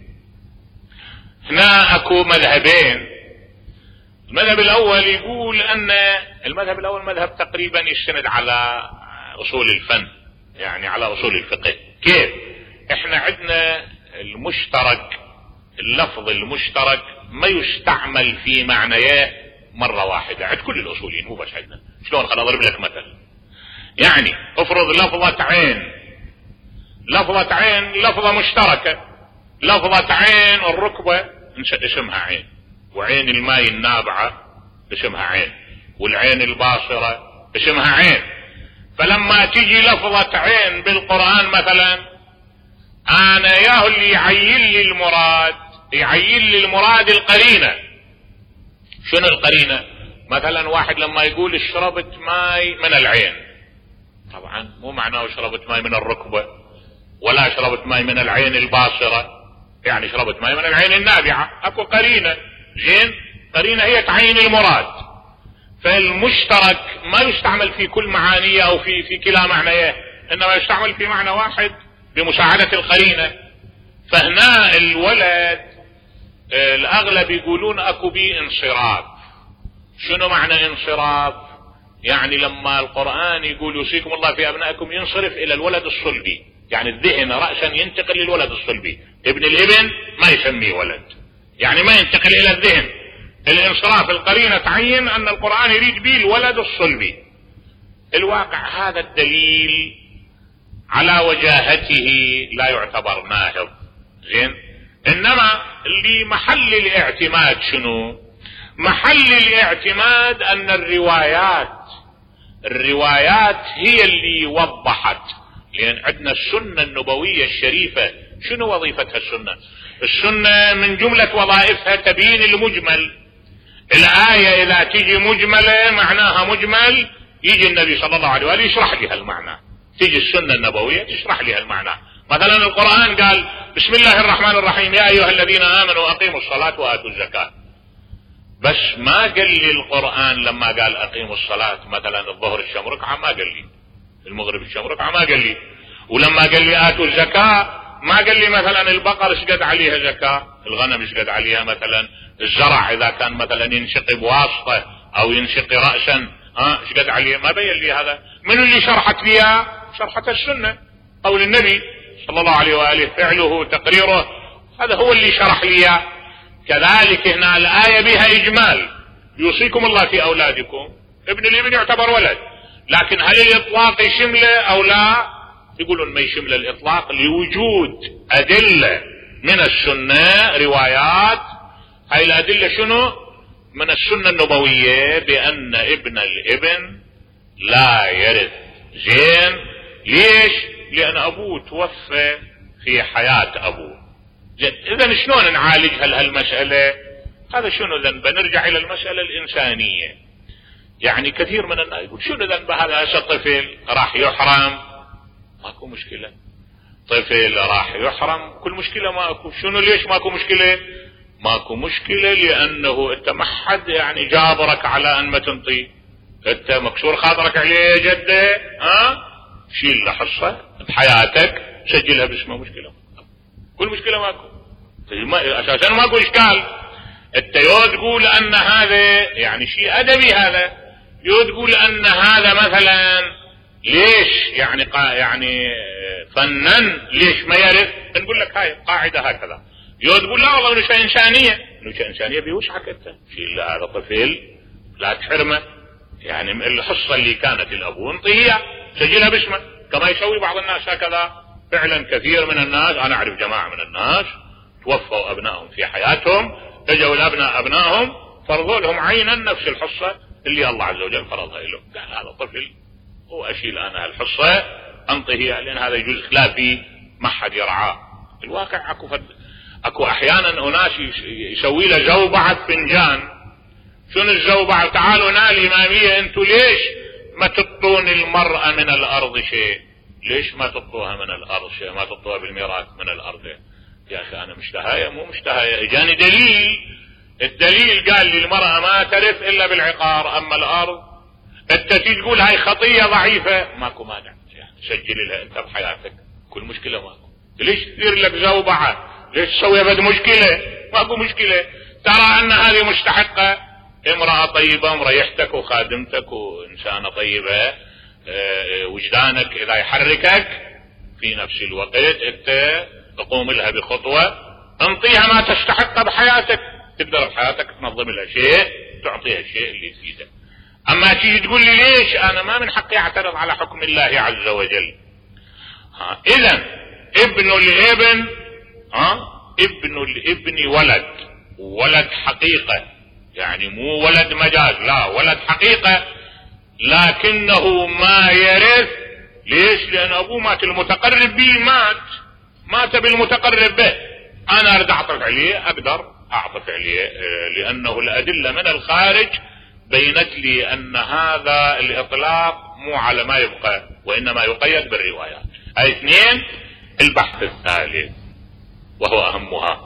هنا اكو مذهبين. المذهب الاول يقول ان المذهب الاول مذهب تقريبا يستند على اصول الفن، يعني على اصول الفقه. كيف؟ احنا عندنا المشترك، اللفظ المشترك ما يستعمل في معنياه مرة واحدة عند كل الاصوليين، مو بس عندنا. شلون؟ خل اضرب لك مثل. يعني افرض لفظة عين، لفظة عين لفظة مشتركة، لفظة عين الركبة اسمها عين، وعين الماء النابعة اسمها عين، والعين الباصرة اسمها عين. فلما تيجي لفظة عين بالقرآن مثلا، انا ياهو اللي يعين لي المراد، يعين لي المراد القرينة. شنو القرينة؟ مثلا واحد لما يقول شربت ماي من العين، طبعا مو معناه شربت ماي من الركبة، ولا شربت ماي من العين الباصرة، يعني شربت ماي من العين النابعة. اكو قرينة، زين؟ قرينة هي تعين المراد. فالمشترك ما يستعمل في كل معانيه او في في كلا معنياه، انما يستعمل في معنى واحد بمساعدة القرينة. فهنا الولد الاغلب يقولون اكو بي انصراف. شنو معنى انصراف؟ يعني لما القرآن يقول يوصيكم الله في ابنائكم ينصرف الى الولد الصلبي، يعني الذهن رأسا ينتقل للولد الصلبي. ابن الابن ما يسميه ولد، يعني ما ينتقل الى الذهن. الانصراف القرينة تعين ان القرآن يريد به الولد الصلبي. الواقع هذا الدليل على وجاهته لا يعتبر ناهض، زين؟ انما اللي محل الاعتماد شنو؟ محل الاعتماد ان الروايات الروايات هي اللي وضحت. لان عندنا السنة النبوية الشريفة، شنو وظيفتها السنة؟ السنة من جملة وظائفها تبين المجمل. الآية اذا تيجي مجملة معناها مجمل، يجي النبي صلى الله عليه وآله يشرح لها المعنى. تيجي السنة النبوية تشرح لها المعنى. مثلا القرآن قال بسم الله الرحمن الرحيم يا ايها الذين امنوا اقيموا الصلاة واتوا الزكاة، بس ما قال لي القرآن لما قال اقيموا الصلاة مثلا الظهر الشم ركعة ما قال لي، المغرب الشم ركعة ما قال لي، ولما قال لي اتوا الزكاة ما قال لي مثلا البقر ايش قد عليها زكاة، الغنم ايش قد عليها، مثلا الزرع اذا كان مثلا ينشق بواسطة او ينشق رأسا ها ايش قد عليها، ما بين لي هذا. من اللي شرحت ليها؟ شرحت السنة، قول النبي صلى الله عليه وآله، فعله تقريره، هذا هو اللي شرح لي. كذلك هنا الآية بها إجمال، يوصيكم الله في أولادكم، ابن الابن يعتبر ولد، لكن هل الإطلاق يشمله أو لا؟ يقولون ما يشمل الإطلاق لوجود أدلة من السنة، روايات. هاي الأدلة شنو؟ من السنة النبوية بأن ابن الابن لا يرث. زين، ليش؟ لأن أبوه توفى في حياة أبوه. إذن شلون نعالج هالمسألة؟ هذا شنو ذنبه؟ نرجع إلى المسألة الإنسانية. يعني كثير من الناس يقول شنو ذنبه هذا؟ هسه طفل راح يحرم، ماكو مشكلة. طفل راح يحرم، كل مشكلة ماكو. شنو ليش ماكو مشكلة؟ ماكو مشكلة لأنه أنت ما حد يعني جابرك على أن ما تنطي، أنت مكسور خاطرك عليه جدة، ها؟ شيل له حصة بحياتك سجلها باسمه، مشكلة. كل مشكلة ماكو، أساسا ماكو إشكال. أنت يو تقول أن هذا يعني شيء أدبي، هذا يو تقول أن هذا مثلا ليش يعني قا يعني فنن ليش ما يرث، نقول لك هاي قاعدة هكذا. يو تقول لا والله نشأة إنسانية، نشأة إنسانية بيوسعك أنت، شيل هذا طفل لا تحرمه، يعني الحصة اللي كانت الأبو انطيها سجلها باسمه، كما يسوي بعض الناس هكذا. فعلا كثير من الناس، أنا أعرف جماعة من الناس توفوا أبنائهم في حياتهم، اجوا الأبناء أبنائهم فرضوا لهم عينا نفس الحصة اللي الله عز وجل فرضها لهم. قال هذا طفل هو أشيل أنا الحصة أنطيه، لأن هذا يجوز خلافي ما حد يرعاه. الواقع أكو فد... أكو أحيانا أناس يسوي له زوبعة فنجان. شنو الزوبعة؟ تعالوا هنا الإمامية أنتوا ليش ما تطون المرأة من الأرض شيء؟ ليش ما تطوها من الأرض شيء؟ ما تطوها بالميراث من الأرض؟ يا أخي أنا مشتهاية مو مشتهاية، إجاني دليل. الدليل قال لي المرأة ما ترث إلا بالعقار، أما الأرض أنت تقول هاي خطية ضعيفة، ماكو مانع يعني سجل لها أنت بحياتك، كل مشكلة ماكو. ليش تدير لك زوبعة؟ ليش تسوي بد مشكلة؟ ماكو مشكلة. ترى أن هذه مستحقة، امرأة طيبة مريحتك وخادمتك وإنسانة طيبة، اه وجدانك إذا يحركك في نفس الوقت أنت تقوم لها بخطوة، انطيها ما تستحق بحياتك، تقدر بحياتك تنظم لها شيء، تعطيها الشيء اللي يفيدك. اما تيجي تقول لي ليش انا ما من حقي اعترض على حكم الله عز وجل؟ ها اذا ابن الابن، ها ابن الابن ولد، ولد حقيقة، يعني مو ولد مجاز، لا ولد حقيقة، لكنه ما يرث. ليش؟ لان ابوه مات، المتقرب به مات، مات بالمتقرب به. انا اريد اعطف عليه، اقدر اعطف عليه لانه الادلة من الخارج بينت لي ان هذا الاطلاق مو على ما يبقى، وانما يقيد بالروايات. هاي اثنين. البحث الثالث وهو اهمها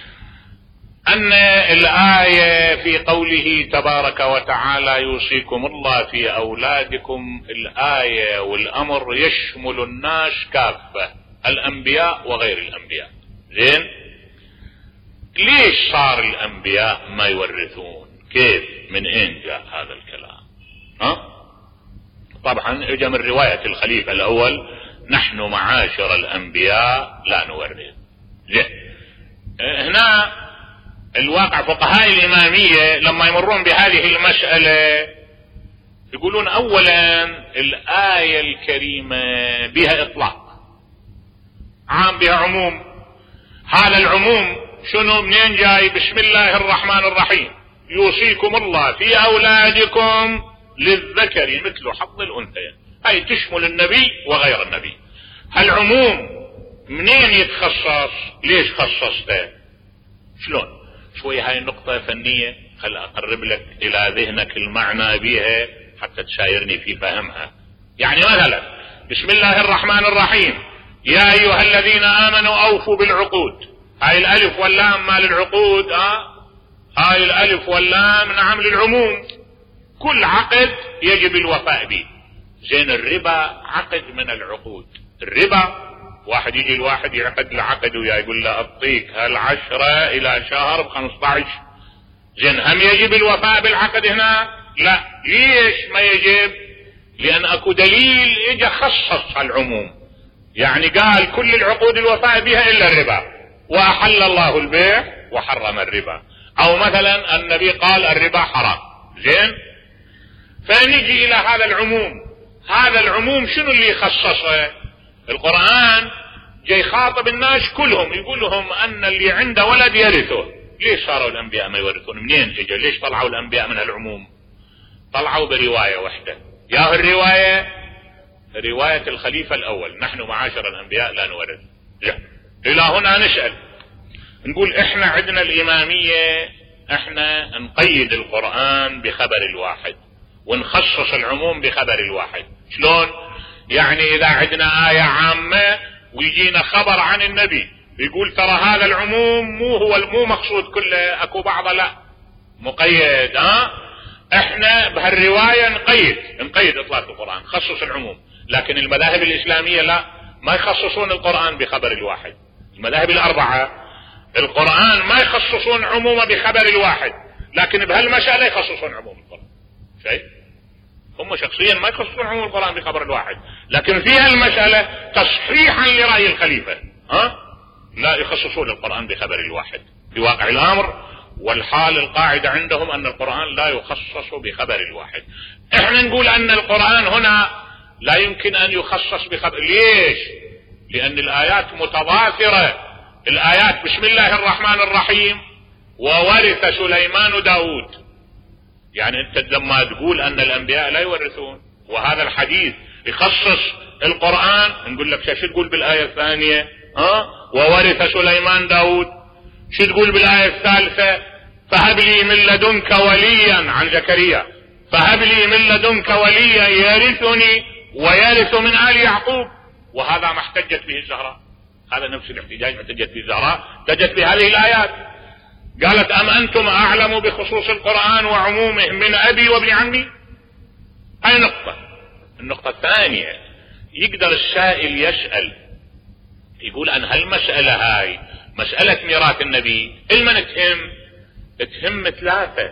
ان الآية في قوله تبارك وتعالى يوصيكم الله في اولادكم، الآية والامر يشمل الناس كافة، الانبياء وغير الانبياء. زين، ليش صار الانبياء ما يورثون؟ كيف؟ من اين جاء هذا الكلام؟ ها؟ طبعا اجى من رواية الخليفة الاول، نحن معاشر الانبياء لا نورث. زين، هنا الواقع فقهاء الامامية لما يمرون بهذه المسألة يقولون اولا الآية الكريمة بها اطلاق عام، بها عموم. هذا العموم شنو؟ منين جاي؟ بسم الله الرحمن الرحيم، يوصيكم الله في اولادكم للذكر مثل حظ الانثيين. هاي تشمل النبي وغير النبي. هالعموم منين يتخصص؟ ليش خصصته؟ شلون؟ شوي هاي النقطة فنية، خل اقرب لك الى ذهنك المعنى بها حتى تشايرني في فهمها. يعني مثلا بسم الله الرحمن الرحيم، يا ايها الذين امنوا اوفوا بالعقود. هاي الالف واللام مال العقود، اه هاي الالف واللام نعم للعموم، كل عقد يجب الوفاء به. زين، الربا عقد من العقود. الربا واحد يجي الواحد يعقد العقد ويا يقول له اعطيك هالعشرة الى شهر بخمسة عشر. زين، هم يجب الوفاء بالعقد هنا؟ لا. ليش ما يجب؟ لان اكو دليل اجى خصص العموم، يعني قال كل العقود الوفاء بها الا الربا، واحل الله البيع وحرم الربا، او مثلا النبي قال الربا حرام. زين، فنجي الى هذا العموم. هذا العموم شنو اللي يخصصه؟ القرآن جاي خاطب الناس كلهم، يقول لهم ان اللي عنده ولد يرثه. ليش صاروا الانبياء ما يورثون؟ منين اجى؟ ليش طلعوا الانبياء من العموم؟ طلعوا برواية واحدة، يا الرواية رواية الخليفة الاول، نحن معاشر الانبياء لا نورث. الى هنا نسأل، نقول احنا عندنا الامامية، احنا نقيد القرآن بخبر الواحد ونخصص العموم بخبر الواحد. شلون؟ يعني اذا عندنا آية عامة ويجينا خبر عن النبي يقول ترى هذا العموم مو هو مو مقصود كله، اكو بعضه لا مقيد. ها احنا بهالرواية نقيد نقيد اطلاق القرآن، نخصص العموم. لكن المذاهب الاسلامية لا، ما يخصصون القرآن بخبر الواحد. المذاهب الاربعة القرآن ما يخصصون عمومه بخبر الواحد، لكن بهالمسألة يخصصون عموم القرآن. شايف؟ هم شخصيا ما يخصصون عموم القرآن بخبر الواحد، لكن في هالمسألة تصحيحا لرأي الخليفة ها لا يخصصون القرآن بخبر الواحد في واقع الامر. والحال القاعدة عندهم ان القرآن لا يخصص بخبر الواحد. احنا نقول ان القرآن هنا لا يمكن ان يخصص بخبر. ليش؟ لان الايات متضافرة. الايات بسم الله الرحمن الرحيم وورث سليمان داود، يعني انت لما تقول ان الانبياء لا يورثون وهذا الحديث يخصص القرآن، نقول لك شو تقول بالاية الثانية؟ ها وورث سليمان داود. شو تقول بالاية الثالثة؟ فهب لي من لدنك وليا عن زكريا، فهب لي من لدنك وليا يرثني ويرث من آل يعقوب. وهذا ما احتجت به الزهراء، هذا نفس الاحتجاج احتجت به الزهراء، احتجت بهذه الايات. قالت ام انتم اعلم بخصوص القرآن وعمومه من ابي وابن عمي. هاي نقطة. النقطة الثانية، يقدر السائل يسأل يقول ان هالمسألة هاي مسألة ميراث النبي المن تهم؟ تهم ثلاثة.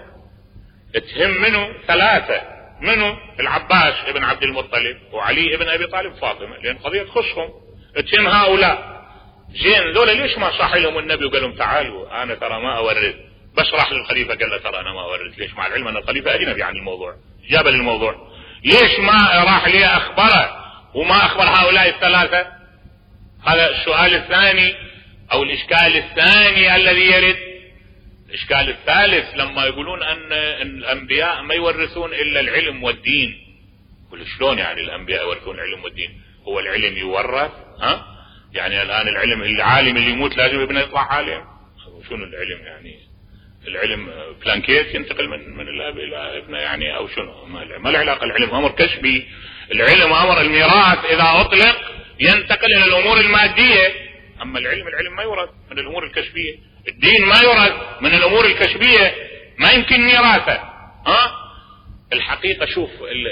تهم منه ثلاثة. منه العباس ابن عبد المطلب وعلي ابن ابي طالب فاطمة، لان قضية تخصهم. تهم هؤلاء. زين ذولا ليش ما صح لهم النبي وقال لهم تعالوا انا ترى ما اورث؟ بس راح للخليفة قال له ترى انا ما اورث. ليش؟ مع العلم ان الخليفة اجنبي عن الموضوع، جاب للموضوع. ليش ما راح لي اخبره وما اخبر هؤلاء الثلاثة؟ هذا السؤال الثاني او الاشكال الثاني الذي يرد. الاشكال الثالث لما يقولون ان الانبياء ما يورثون الا العلم والدين. يقول شلون يعني الانبياء يورثون العلم والدين؟ هو العلم يورث؟ ها يعني الان العلم العالم اللي يموت لازم ابنه يطلع عالم؟ شنو العلم يعني؟ العلم بلانكيت ينتقل من من الاب الى ابنه يعني او شنو؟ ما العلاقه؟ العلم امر كسبي. العلم امر الميراث اذا اطلق ينتقل الى الامور الماديه، اما العلم العلم ما يورث من الامور الكسبيه. الدين ما يورث من الامور الكسبيه، ما يمكن ميراثه. ها الحقيقه شوف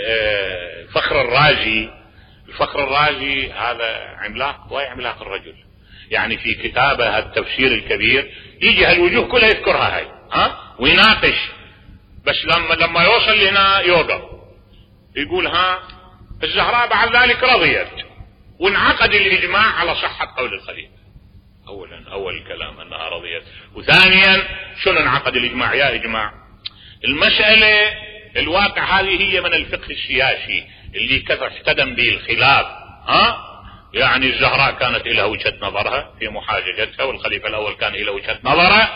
الفخر الرازي الفخر الرازي هذا عملاق وهي عملاق الرجل، يعني في كتابه التفسير الكبير يجي هالوجوه كلها يذكرها هاي ها ويناقش، بس لما لما يوصل هنا يوقف يقول ها الزهراء بعد ذلك رضيت وانعقد الاجماع على صحة قول الخليفة. اولا اول الكلام انها رضيت، وثانيا شنو انعقد الاجماع؟ يا اجماع المسألة الواقع هذه هي من الفقه السياسي اللي كثر احتدم به الخلاف. ها يعني الزهراء كانت لها وجهة نظرها في محاججتها، والخليفة الاول كان له وجهة نظره،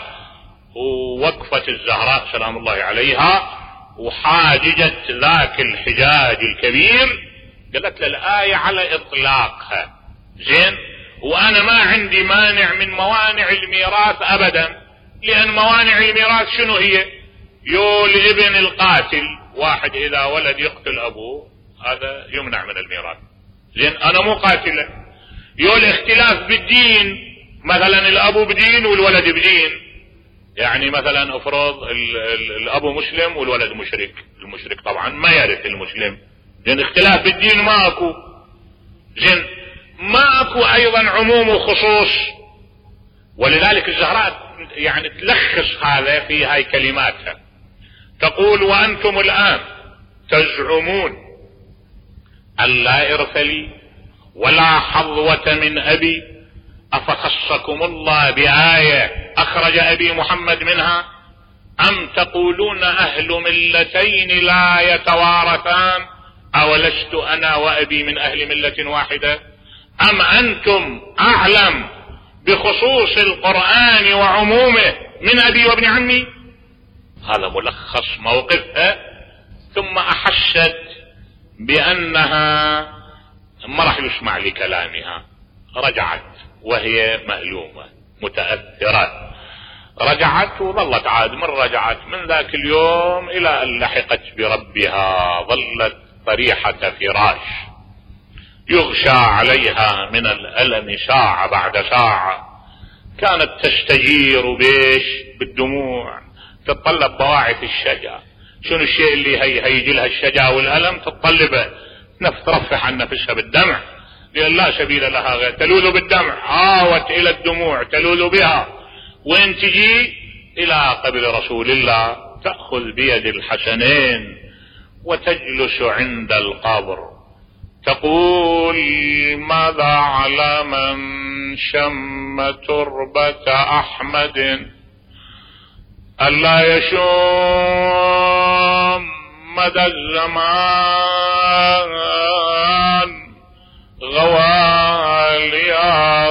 ووقفت الزهراء سلام الله عليها وحاججت ذاك الحجاج الكبير، قالت للآية على اطلاقها. زين، وانا ما عندي مانع من موانع الميراث ابدا، لان موانع الميراث شنو هي؟ يو لابن القاتل، واحد اذا ولد يقتل ابوه هذا يمنع من الميراث. زين انا مو قاتله. يو الاختلاف بالدين، مثلا الابو بدين والولد بدين، يعني مثلا افرض الابو مسلم والولد مشرك، المشرك طبعا ما يرث المسلم، لان اختلاف بالدين ما اكو. زين ما اكو ايضا عموم وخصوص، ولذلك الزهراء يعني تلخص هذا في هاي كلماتها، تقول وانتم الان تزعمون ان لا ارث لي ولا حظوة من ابي، افخصكم الله بآية أخرج أبي محمد منها؟ أم تقولون أهل ملتين لا يتوارثان؟ أولست أنا وأبي من أهل ملة واحدة؟ أم أنتم أعلم بخصوص القرآن وعمومه من أبي وابن عمي؟ هذا ملخص موقفها. ثم أحست بأنها ما راح يسمع لكلامها، رجعت وهي مألومة متأثرة، رجعت وظلت عاد. من رجعت من ذاك اليوم إلى أن لحقت بربها ظلت طريحة فراش يغشى عليها من الألم ساعة بعد ساعة. كانت تستجير بيش بالدموع، تتطلب بواعث الشجا. شنو الشيء اللي هي هيجي لها الشجا والألم؟ تتطلبه، نفس ترفح عن نفسها بالدمع، لأن لا سبيل لها غير. تلوذ بالدمع، آوت إلى الدموع تلوذ بها. وين تجي؟ إلى قبر رسول الله، تأخذ بيد الحسنين وتجلس عند القبر تقول: ماذا على من شم تربة أحمد ألا يشم مدى الزمان غواليا.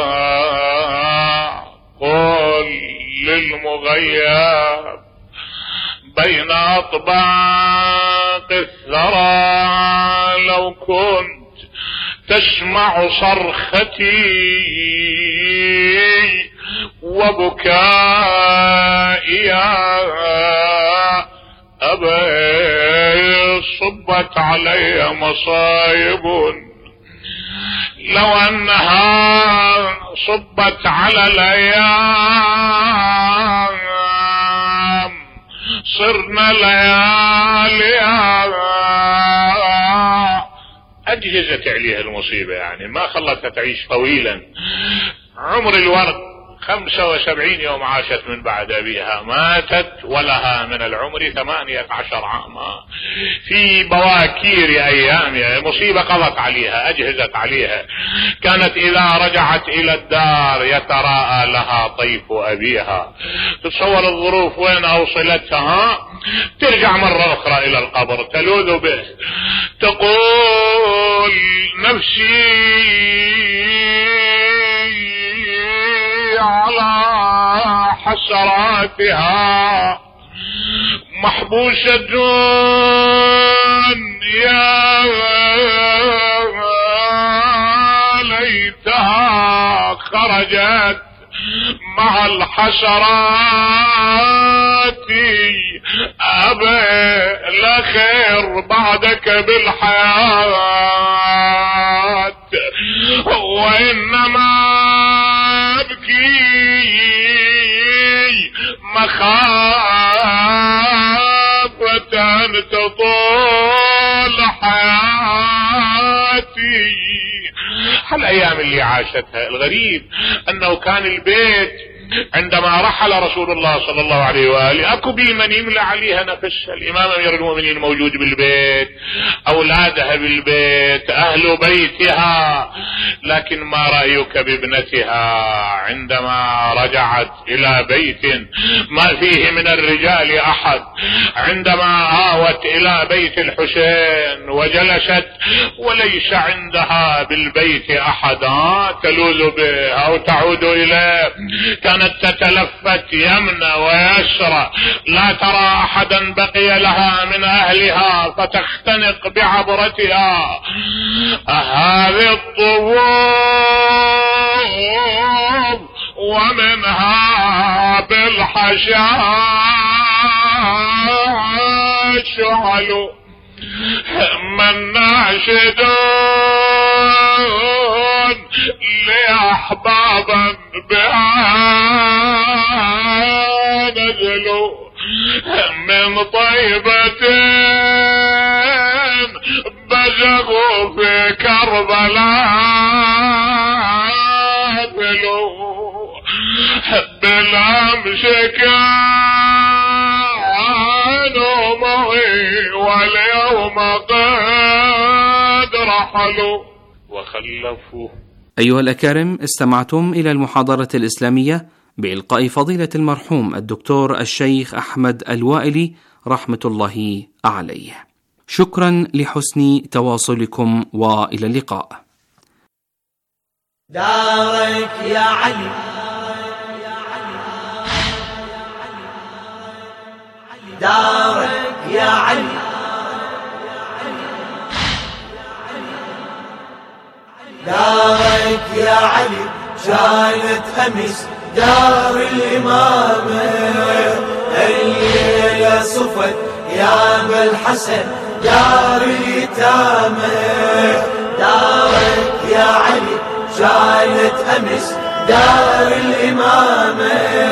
قل للمغيب بين أطباق الثرى لو كنت تسمع صرختي وبكائي أبي صبت علي مصايب لو أنها صبت على الأيام صرنا لياليها. أجهزت عليها المصيبة، يعني ما خلتها تعيش طويلا. عمر الورد خمسة وسبعين يوم عاشت من بعد أبيها، ماتت ولها من العمر ثمانية عشر عاما في بواكير أيامها. مصيبة قضت عليها، أجهزت عليها. كانت إذا رجعت إلى الدار يتراءى لها طيف أبيها. تتصور الظروف وين أوصلتها. ترجع مرة أخرى إلى القبر تلوذ به، تقول: نفسي على حسراتها محبوسة يا ليتها خرجت مع الحسرات. أبي لا خير بعدك بالحياة، وإنما أبكي مخافة أن تطول حياتي. هالأيام اللي عاشتها الغريب أنه كان البيت عندما رحل رسول الله صلى الله عليه وآله اكو بي من يملى عليها نفسها. الإمام أمير المؤمنين موجود بالبيت، أولادها بالبيت، أهل بيتها. لكن ما رأيك بابنتها عندما رجعت إلى بيت ما فيه من الرجال أحد، عندما آوت إلى بيت الحسين وجلست وليس عندها بالبيت أحد تلوذ به أو تعود إليه. كانت تتلفت يمنى ويسرى، لا ترى أحدا بقي لها من أهلها فتختنق بعبرتها. هذه الطبوب ومنها بالحشاش شعلوا من ناشدون لأحبابا بها نزلوا من طيبة بزغوا في كربلاء بلوا بالأمس كانوا معي واليوم قد رحلوا وخلفوا. أيها الأكارم، استمعتم إلى المحاضرة الإسلامية بإلقاء فضيلة المرحوم الدكتور الشيخ أحمد الوائلي رحمة الله عليه. شكرا لحسن تواصلكم وإلى اللقاء. دارك يا علي دارك يا علي دارك يا علي كانت أمس دار الإمامة، الليلة صفت يا أبا الحسن دار اليتامى. دارك يا علي كانت أمس دار الإمامة،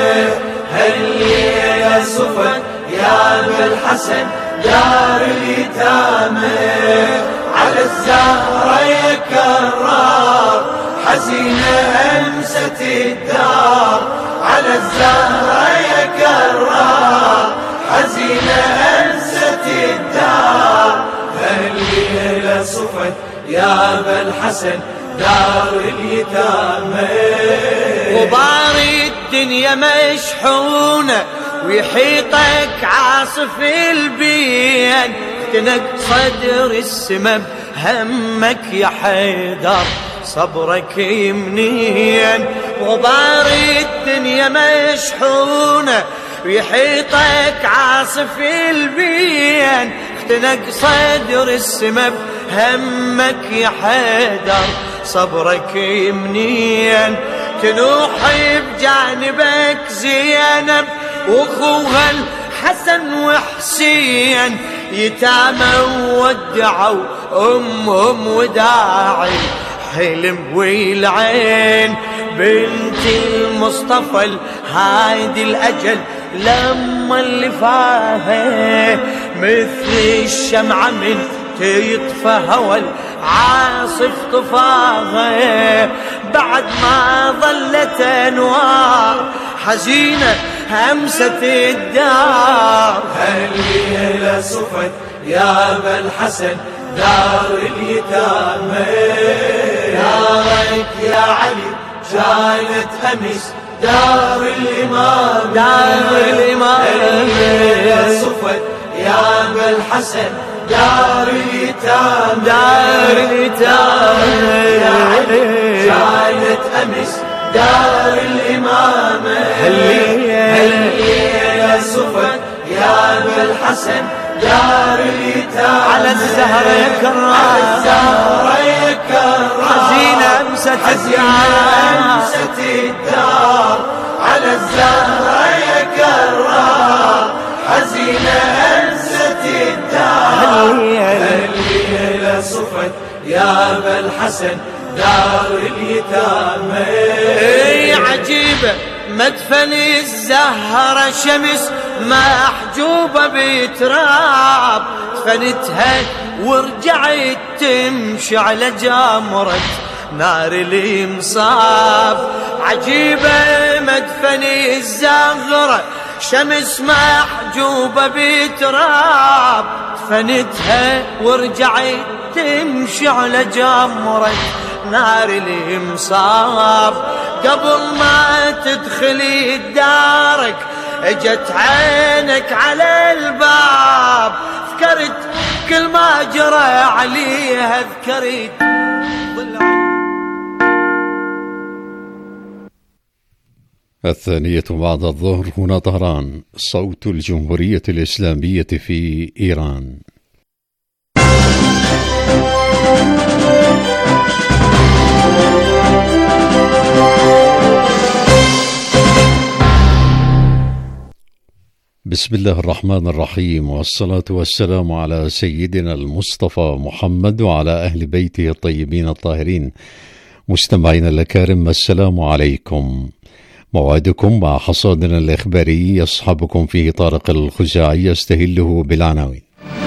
الليلة صفت يا أبا الحسن دار اليتامى. على الزهرة يكرر حزينة أمست الدار، على الزهرة يكرر حزينة أمست الدار. الليلة صفت يا أبا الحسن دار اليتامى. غبار الدنيا مشحونة ويحيطك عاصف البين، اختنق صدر السما بهمك يا حيدر صبرك يمنين. غبار الدنيا مشحونة ويحيطك عاصف البين، اختنق صدر السما بهمك يا حيدر صبرك يمنين. تنوح بجانبك زينب واخوها الحسن وحسين، يتامى ودعوا امهم وداعي حلم والعين. بنت المصطفى الهادي الأجل لما اللي فاها، مثل الشمعة من تطفى هوى العاصف طفاها. بعد ما ظلت أنوار حزينة همست الدار، الليلة صفت يا أبا الحسن دار اليتامى. دارك يا علي كانت أمس دار الإمام، دار الإمام. الليلة صفت يا أبا الحسن دار اليتامى، دار اليتامى. يا علي كانت أمس دار الإمامة، الليلة صفت يا أبا الحسن دار اليتامى. على الزهرة يكرر على الزهرة يكرر حزينة أمست أمست الدار. على الزهرة يكرر حزينة أمست الدار. الليلة صفت يا أبا الحسن دار اليتامى. عجيبة مدفن الزهرة شمس محجوبة بتراب، دفنتها ورجعت تمشي على جمرة نار الإمصاف. عجيبة مدفن الزهرة شمس محجوبة بتراب، دفنتها ورجعت تمشي على جمرة نار الإمصاف. قبل ما تدخلي دارك اجت عينك على الباب، فكرت كل ما جرى عليها ذكرت. الثانية بعد الظهر، هنا طهران، صوت الجمهورية الإسلامية في إيران. بسم الله الرحمن الرحيم، والصلاة والسلام على سيدنا المصطفى محمد وعلى أهل بيته الطيبين الطاهرين. مستمعينا الأكارم، السلام عليكم. موعدكم مع حصادنا الإخباري يصحبكم فيه طارق الخزاعي، يستهله بالعناوين.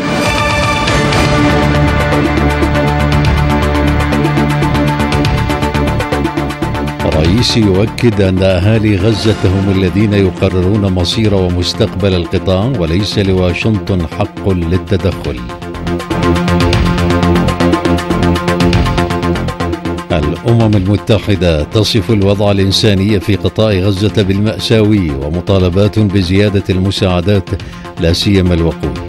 الرئيس يؤكد أن أهالي غزة هم الذين يقررون مصير ومستقبل القطاع، وليس لواشنطن حق للتدخل. الأمم المتحدة تصف الوضع الإنساني في قطاع غزة بالمأساوي ومطالبات بزيادة المساعدات لا سيما الوقود.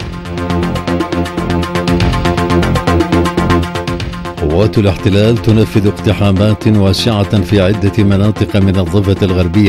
قوات الاحتلال تنفذ اقتحامات واسعة في عدة مناطق من الضفة الغربية